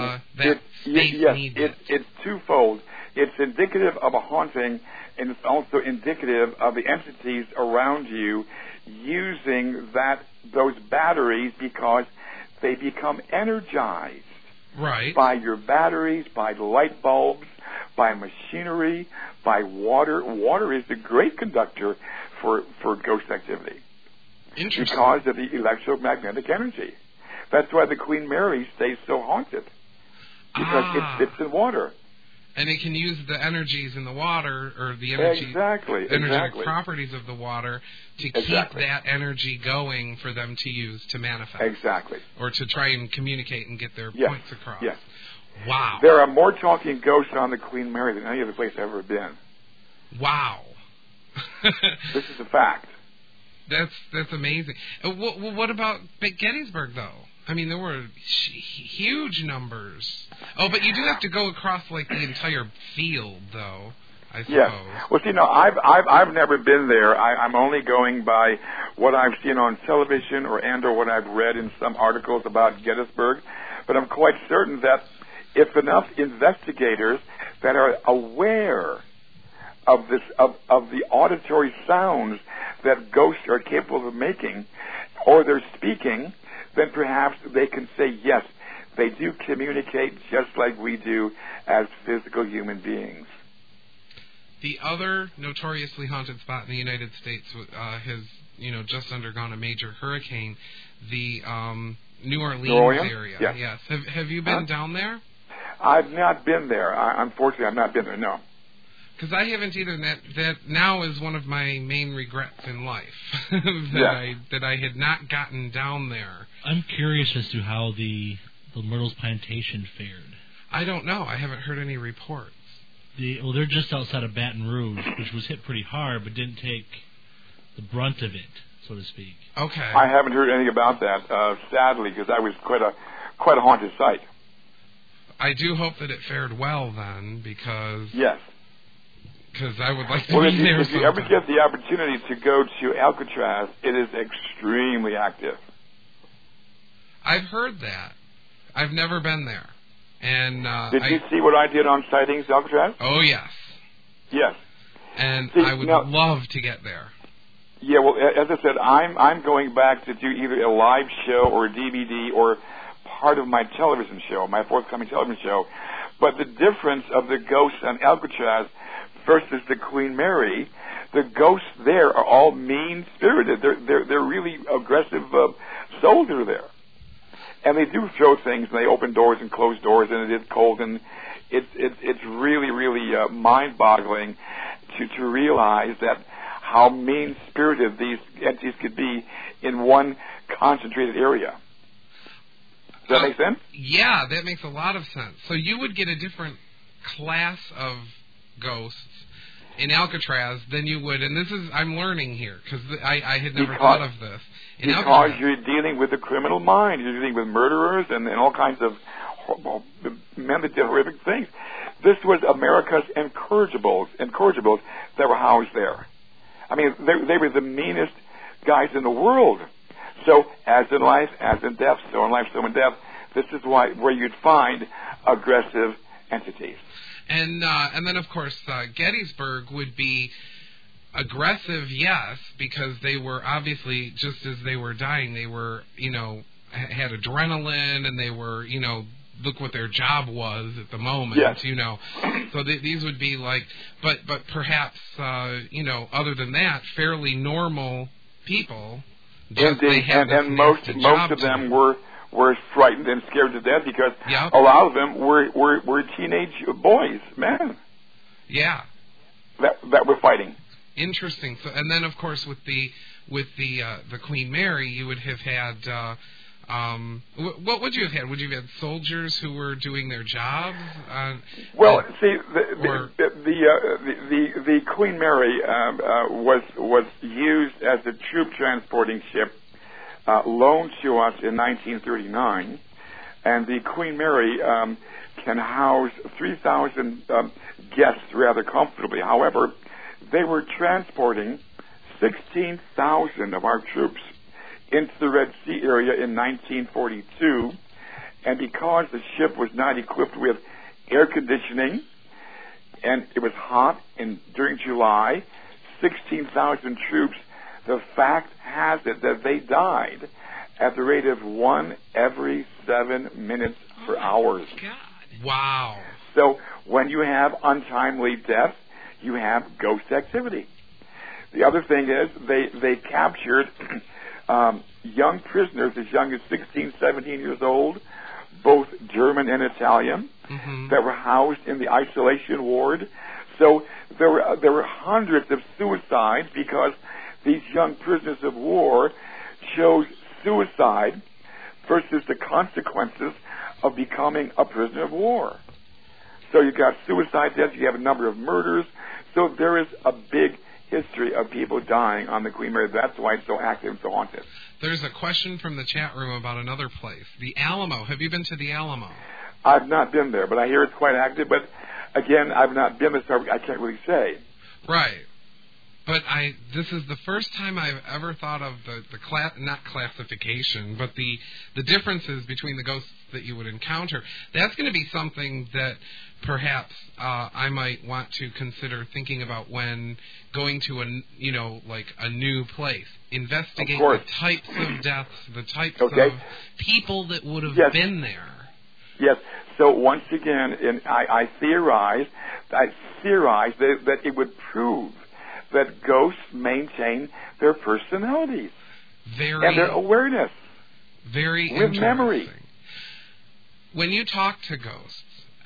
Speaker 2: space needs it?
Speaker 3: It's twofold. It's indicative of a haunting, and it's also indicative of the entities around you using those batteries, because they become energized by your batteries, by light bulbs, by machinery, by water. Water is a great conductor for ghost activity.
Speaker 2: Interesting.
Speaker 3: Because of the electromagnetic energy. That's why the Queen Mary stays so haunted, because it sits in water.
Speaker 2: And it can use the energies in the water, or the energetic properties of the water, to keep that energy going for them to use to manifest.
Speaker 3: Exactly.
Speaker 2: Or to try and communicate and get their points across.
Speaker 3: Yes.
Speaker 2: Wow.
Speaker 3: There are more talking ghosts on the Queen Mary than any other place I've ever been.
Speaker 2: Wow.
Speaker 3: This is a fact.
Speaker 2: That's amazing. What about Gettysburg, though? I mean, there were huge numbers. Oh, but you do have to go across like the entire field, though, I suppose.
Speaker 3: Yeah. Well, see, no, I've never been there. I'm only going by what I've seen on television or what I've read in some articles about Gettysburg. But I'm quite certain that if enough investigators that are aware of the auditory sounds that ghosts are capable of making, or they're speaking, then perhaps they can say, yes, they do communicate just like we do as physical human beings.
Speaker 2: The other notoriously haunted spot in the United States has, just undergone a major hurricane, the New Orleans area. Yes. Have you been down there?
Speaker 3: I've not been there. Unfortunately, I've not been there, no.
Speaker 2: Because I haven't either. That now is one of my main regrets in life, that I had not gotten down there.
Speaker 7: I'm curious as to how the Myrtles Plantation fared.
Speaker 2: I don't know. I haven't heard any reports.
Speaker 7: They're just outside of Baton Rouge, which was hit pretty hard, but didn't take the brunt of it, so to speak.
Speaker 2: Okay.
Speaker 3: I haven't heard anything about that, sadly, because that was quite a haunted site.
Speaker 2: I do hope that it fared well then, because...
Speaker 3: Yes.
Speaker 2: Because I would like to be there.
Speaker 3: If you ever get the opportunity to go to Alcatraz, it is extremely active.
Speaker 2: I've heard that. I've never been there. And
Speaker 3: did you see what I did on Sightings Alcatraz?
Speaker 2: Oh, yes.
Speaker 3: Yes.
Speaker 2: And I would love to get there.
Speaker 3: Yeah, well, as I said, I'm going back to do either a live show or a DVD or part of my television show, my forthcoming television show. But the difference of the ghosts on Alcatraz versus the Queen Mary, the ghosts there are all mean-spirited. They're really aggressive souls that are there. And they do throw things, and they open doors and close doors, and it is cold, and it's really, really mind-boggling to realize that how mean-spirited these entities could be in one concentrated area. Does that make sense?
Speaker 2: Yeah, that makes a lot of sense. So you would get a different class of ghosts in Alcatraz than you would, and this is, I'm learning here, because I had never thought of this.
Speaker 3: Because you're dealing with the criminal mind. You're dealing with murderers and all kinds of men that did horrific things. This was America's incorrigibles that were housed there. I mean, they were the meanest guys in the world. So, as in life, as in death, so in life, so in death, this is where you'd find aggressive entities.
Speaker 2: And then, of course, Gettysburg would be aggressive, yes, because they were obviously, just as they were dying, they were, had adrenaline, and they were, look what their job was at the moment,
Speaker 3: yes.
Speaker 2: So these would be like, but perhaps, other than that, fairly normal people.
Speaker 3: Indeed, and most of them were frightened and scared to death because a lot of them were teenage boys, men.
Speaker 2: Yeah.
Speaker 3: That were fighting.
Speaker 2: Interesting. So, and then of course with the Queen Mary, you would have had what would you have had? Would you have had soldiers who were doing their jobs?
Speaker 3: Well, see, the Queen Mary was used as a troop transporting ship loaned to us in 1939, and the Queen Mary can house 3,000 guests rather comfortably. However, they were transporting 16,000 of our troops into the Red Sea area in 1942, and because the ship was not equipped with air conditioning, and it was hot during July, 16,000 troops, the fact has it that they died at the rate of 1 every 7 minutes per hour.
Speaker 4: God.
Speaker 2: Wow.
Speaker 3: So when you have untimely death, you have ghost activity. The other thing is they captured young prisoners as young as 16, 17 years old, both German and Italian, that were housed in the isolation ward. So there were hundreds of suicides because these young prisoners of war chose suicide versus the consequences of becoming a prisoner of war. So you've got suicide deaths, you have a number of murders. So there is a big history of people dying on the Queen Mary. That's why it's so active and so haunted.
Speaker 2: There's a question from the chat room about another place, the Alamo. Have you been to the Alamo?
Speaker 3: I've not been there, but I hear it's quite active. But again, I've not been there, so I can't really say.
Speaker 2: Right. But this is the first time I've ever thought of the not classification, but the differences between the ghosts that you would encounter. That's going to be something that perhaps I might want to consider thinking about when going to a new place. Investigate the types of deaths, the types of people that would have been there.
Speaker 3: Yes. So once again, I theorize that it would prove that ghosts maintain their personalities and their awareness.
Speaker 2: Very
Speaker 3: with memory.
Speaker 2: When you talk to ghosts,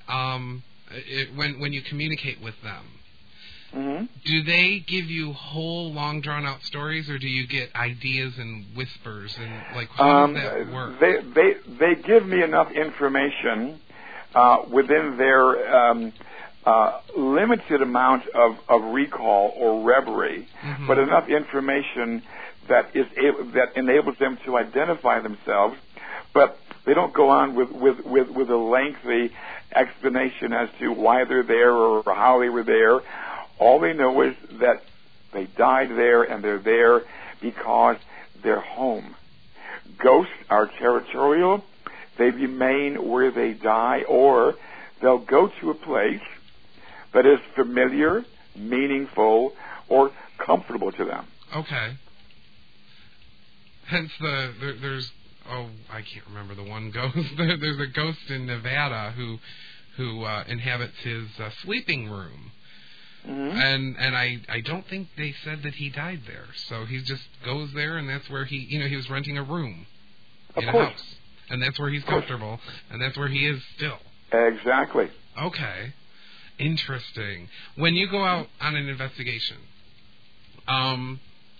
Speaker 2: when you communicate with them, do they give you whole, long, drawn-out stories, or do you get ideas and whispers? And how does that work?
Speaker 3: They give me enough information within their limited amount of recall or reverie, but enough information that enables them to identify themselves. But they don't go on with a lengthy explanation as to why they're there or how they were there. All they know is that they died there and they're there because they're home. Ghosts are territorial. They remain where they die, or they'll go to a place that is familiar, meaningful, or comfortable to them.
Speaker 2: Okay. Hence there's I can't remember the one ghost. There's a ghost in Nevada who inhabits his sleeping room. And I don't think they said that he died there. So he just goes there, and that's where he was renting a room in a house. And that's where he's comfortable, and that's where he is still.
Speaker 3: Exactly.
Speaker 2: Okay. Interesting. When you go out on an investigation,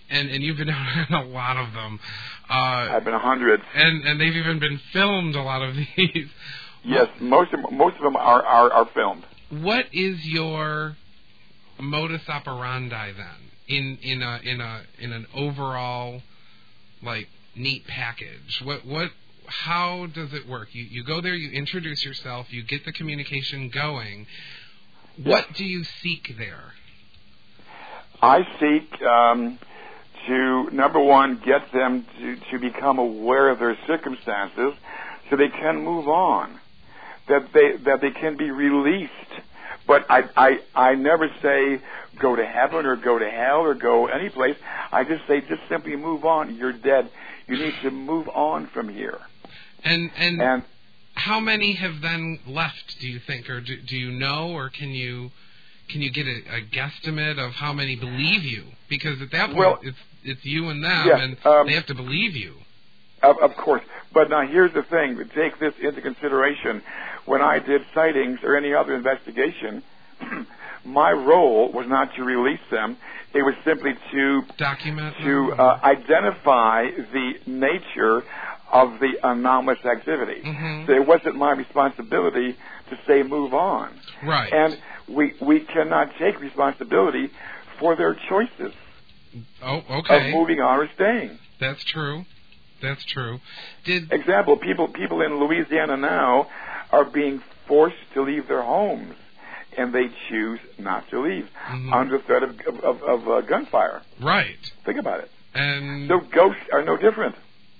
Speaker 2: And you've been on a lot of them.
Speaker 3: I've been 100.
Speaker 2: And they've even been filmed, a lot of these.
Speaker 3: Yes, most of them are filmed.
Speaker 2: What is your modus operandi then in an overall like neat package? How does it work? You go there, you introduce yourself, you get the communication going. What do you seek there?
Speaker 3: I seek to, number one, get them to become aware of their circumstances so they can move on, that they can be released. But I never say go to heaven or go to hell or go any place. I just say just simply move on. You're dead. You need to move on from here.
Speaker 2: And how many have then left, do you think? Or do you know, or can you get a guesstimate of how many believe you? Because at that point, it's you and them,
Speaker 3: yes,
Speaker 2: and they have to believe you.
Speaker 3: Of course. But now here's the thing. Take this into consideration. When I did sightings or any other investigation, my role was not to release them. It was simply to
Speaker 2: document,
Speaker 3: identify the nature of the anomalous activity.
Speaker 2: Mm-hmm.
Speaker 3: So it wasn't my responsibility to say move on.
Speaker 2: Right.
Speaker 3: And we cannot take responsibility for their choices.
Speaker 2: Oh, okay.
Speaker 3: Of moving on or staying.
Speaker 2: That's true. That's true.
Speaker 3: Example, people in Louisiana now are being forced to leave their homes, and they choose not to leave under threat of gunfire.
Speaker 2: Right.
Speaker 3: Think about it.
Speaker 2: And
Speaker 3: so ghosts are no different.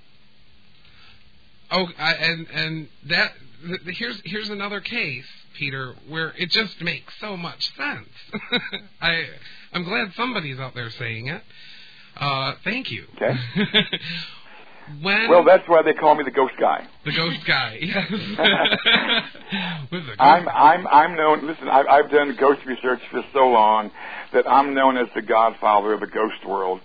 Speaker 2: Oh, and that here's another case, Peter, where it just makes so much sense. I'm glad somebody's out there saying it. Thank you.
Speaker 3: Okay.
Speaker 2: Well,
Speaker 3: that's why they call me the ghost guy.
Speaker 2: The ghost guy, yes.
Speaker 3: I'm known. Listen, I've done ghost research for so long that I'm known as the godfather of the ghost world.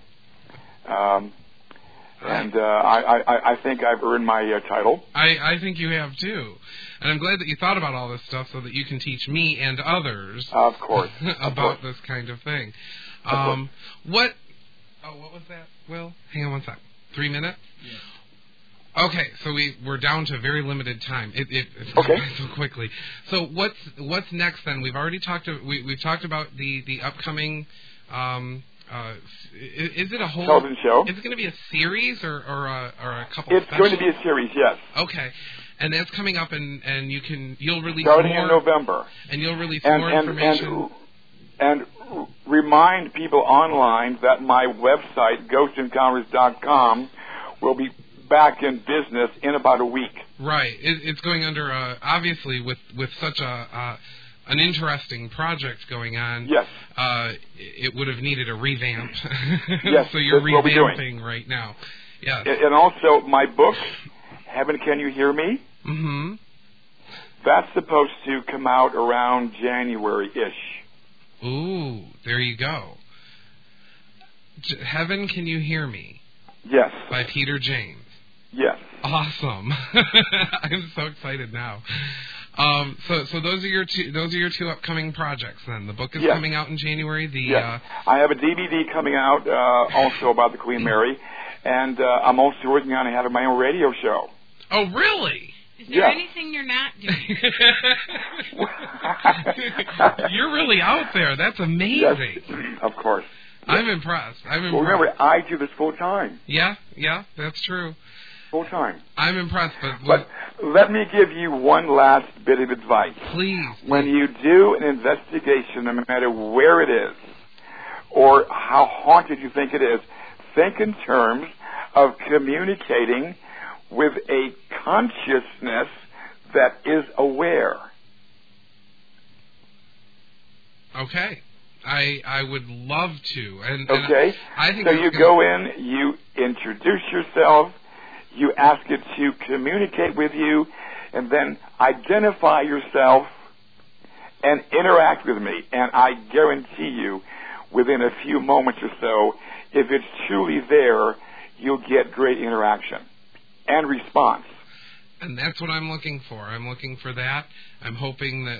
Speaker 3: And I think I've earned my title.
Speaker 2: I think you have too. And I'm glad that you thought about all this stuff so that you can teach me and others
Speaker 3: of course.
Speaker 2: about this kind of thing. What was that, Will? Hang on one sec. 3 minutes? Yeah. Okay, so we're down to very limited time. It's going so quickly. So what's next then? We've already talked. We've talked about the upcoming. Is it a whole
Speaker 3: television show?
Speaker 2: Is it going to be a series or a couple?
Speaker 3: It's
Speaker 2: specials?
Speaker 3: going to be a series, yes.
Speaker 2: Okay, and that's coming up, and you'll release
Speaker 3: starting
Speaker 2: more,
Speaker 3: in November,
Speaker 2: and you'll release more information.
Speaker 3: And remind people online that my website, ghostencounters.com, will be back in business in about a week.
Speaker 2: Right. It's going under, obviously, with such an interesting project going on.
Speaker 3: Yes.
Speaker 2: It would have needed a revamp.
Speaker 3: Yes.
Speaker 2: So you're
Speaker 3: revamping
Speaker 2: revamping right now. Yes.
Speaker 3: And also, my book, Heaven Can You Hear Me?
Speaker 2: Mm-hmm.
Speaker 3: That's supposed to come out around January-ish.
Speaker 2: Ooh, there you go. Heaven Can You Hear Me?
Speaker 3: Yes.
Speaker 2: By Peter James.
Speaker 3: Yes.
Speaker 2: Awesome. I'm so excited now. So those are your two upcoming projects then. The book is coming out in January.
Speaker 3: I have a DVD coming out also about the Queen Mary, and I'm also working on having my own radio show.
Speaker 2: Oh, really?
Speaker 4: Is there anything you're not doing?
Speaker 2: You're really out there. That's amazing.
Speaker 3: Yes, of course.
Speaker 2: Yes. I'm impressed.
Speaker 3: Well, remember, I do this full time.
Speaker 2: Yeah, that's true.
Speaker 3: Full time.
Speaker 2: I'm impressed,
Speaker 3: but let me give you one last bit of advice.
Speaker 2: Please.
Speaker 3: When you do an investigation, no matter where it is or how haunted you think it is, think in terms of communicating with a consciousness that is aware.
Speaker 2: Okay. I would love to.
Speaker 3: Okay.
Speaker 2: I think
Speaker 3: so you go in, you introduce yourself, you ask it to communicate with you, and then identify yourself and interact with me. And I guarantee you, within a few moments or so, if it's truly there, you'll get great interaction and response.
Speaker 2: And that's what I'm looking for. I'm looking for that. I'm hoping that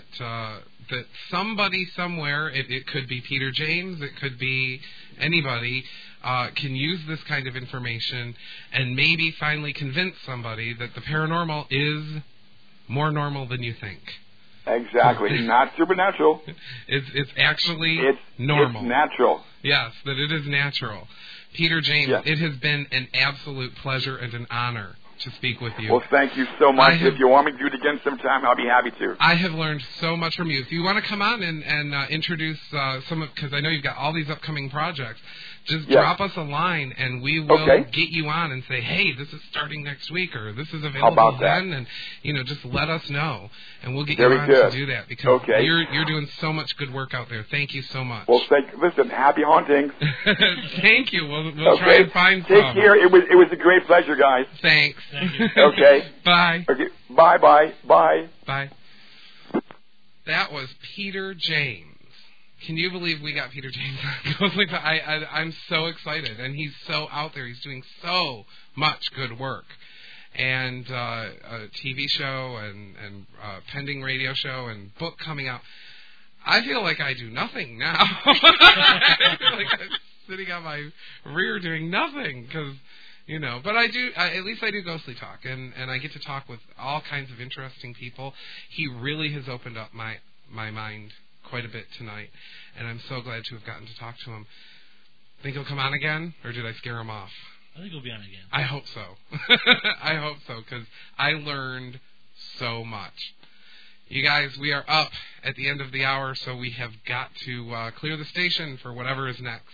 Speaker 2: somebody somewhere, it could be Peter James, it could be anybody, can use this kind of information and maybe finally convince somebody that the paranormal is more normal than you think.
Speaker 3: Exactly. Not supernatural.
Speaker 2: It's actually
Speaker 3: It's
Speaker 2: normal.
Speaker 3: It's natural.
Speaker 2: Yes, that it is natural. Peter James,
Speaker 3: Yes.
Speaker 2: it has been an absolute pleasure and an honor to speak with you.
Speaker 3: Well, thank you so much. If you want me to do it again sometime, I'll be happy to.
Speaker 2: I have learned so much from you. If you want to come on and introduce some of, because I know you've got all these upcoming projects, just drop us a line and we will get you on and say, hey, this is starting next week or this is available then, and just let us know and we'll get you on to do that because you're doing so much good work out there. Thank you so much.
Speaker 3: Well, listen, happy hauntings.
Speaker 2: Thank you. We'll try and find some.
Speaker 3: Take care. It was a great pleasure, guys.
Speaker 2: Thanks.
Speaker 7: Thank you.
Speaker 3: Okay.
Speaker 2: Bye.
Speaker 3: Okay. Bye.
Speaker 2: Bye. That was Peter James. Can you believe we got Peter James on? I'm so excited, and he's so out there. He's doing so much good work, and a TV show and pending radio show and book coming out. I feel like I do nothing now. I feel like I'm sitting on my rear doing nothing because. But I do, at least I do Ghostly Talk, and I get to talk with all kinds of interesting people. He really has opened up my mind quite a bit tonight, and I'm so glad to have gotten to talk to him. Think he'll come on again, or did I scare him off?
Speaker 7: I think he'll be on again.
Speaker 2: I hope so. I hope so, because I learned so much. You guys, we are up at the end of the hour, so we have got to clear the station for whatever is next.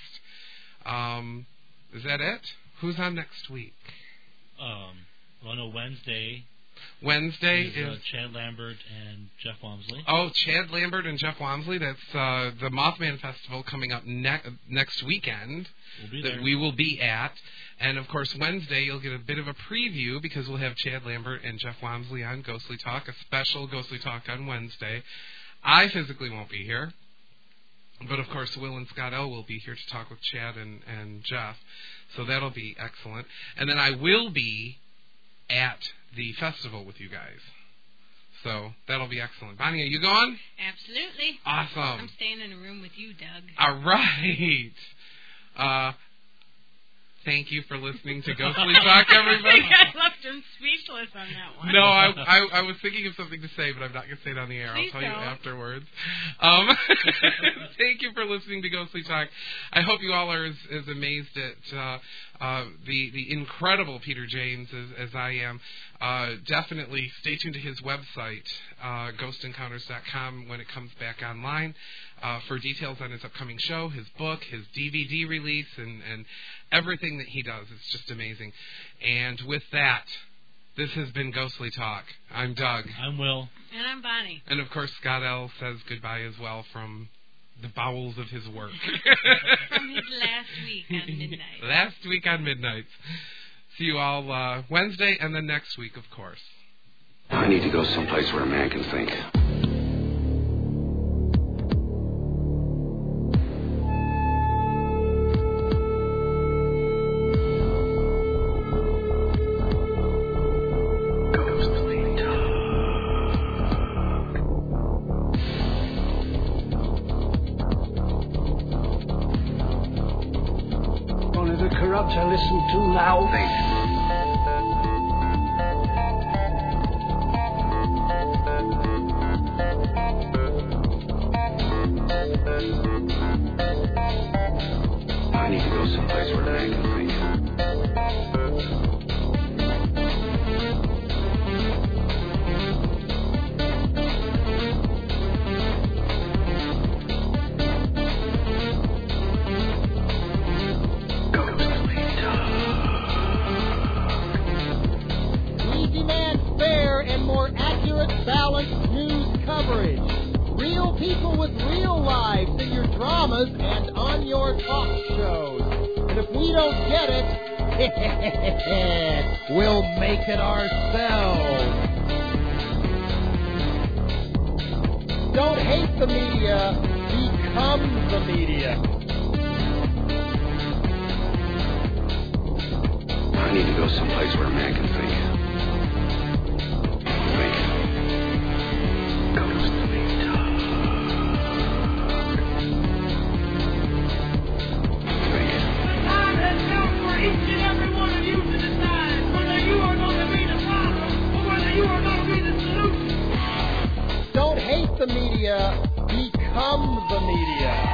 Speaker 2: Is that it? Who's on next week?
Speaker 7: Well, no, Wednesday
Speaker 2: is
Speaker 7: Chad Lambert and Jeff Wamsley.
Speaker 2: Oh, Chad Lambert and Jeff Wamsley. That's the Mothman Festival coming up next weekend that we will be at. And, of course, Wednesday you'll get a bit of a preview because we'll have Chad Lambert and Jeff Wamsley on Ghostly Talk, a special Ghostly Talk on Wednesday. I physically won't be here. But, of course, Will and Scott L. will be here to talk with Chad and Jeff. So that'll be excellent. And then I will be at the festival with you guys. So that'll be excellent. Bonnie, are you going?
Speaker 4: Absolutely.
Speaker 2: Awesome.
Speaker 4: I'm staying in a room with you, Doug.
Speaker 2: All right. Thank you for listening to Ghostly Talk, everybody.
Speaker 4: I left him speechless on that one.
Speaker 2: No, I was thinking of something to say, but I'm not going to say it on the air.
Speaker 4: Please
Speaker 2: I'll tell you
Speaker 4: don't.
Speaker 2: afterwards. Thank you for listening to Ghostly Talk. I hope you all are as amazed at the incredible Peter James as I am. Definitely stay tuned to his website, ghostencounters.com, when it comes back online for details on his upcoming show, his book, his DVD release, and everything that he does. It's just amazing. And with that, this has been Ghostly Talk. I'm Doug.
Speaker 7: I'm Will.
Speaker 4: And I'm Bonnie.
Speaker 2: And, of course, Scott L. says goodbye as well from the bowels of his work.
Speaker 4: From his last week on Midnight.
Speaker 2: Last week on Midnights. See you all Wednesday and then next week, of course.
Speaker 8: I need to go someplace where a man can think.
Speaker 9: Only the corrupt I listen to now.
Speaker 8: I need to go someplace where a man can think.
Speaker 10: We demand fair and more accurate, balanced news coverage. Real people with real lives in your dramas and on your talk shows. And if we don't get it, we'll make it ourselves. Don't hate the media, become the media.
Speaker 8: I need to go someplace where a man can think. Think.
Speaker 11: each and every one of you to decide whether you are going to be the problem or whether you are going to be the solution.
Speaker 10: Don't hate the media, become the media.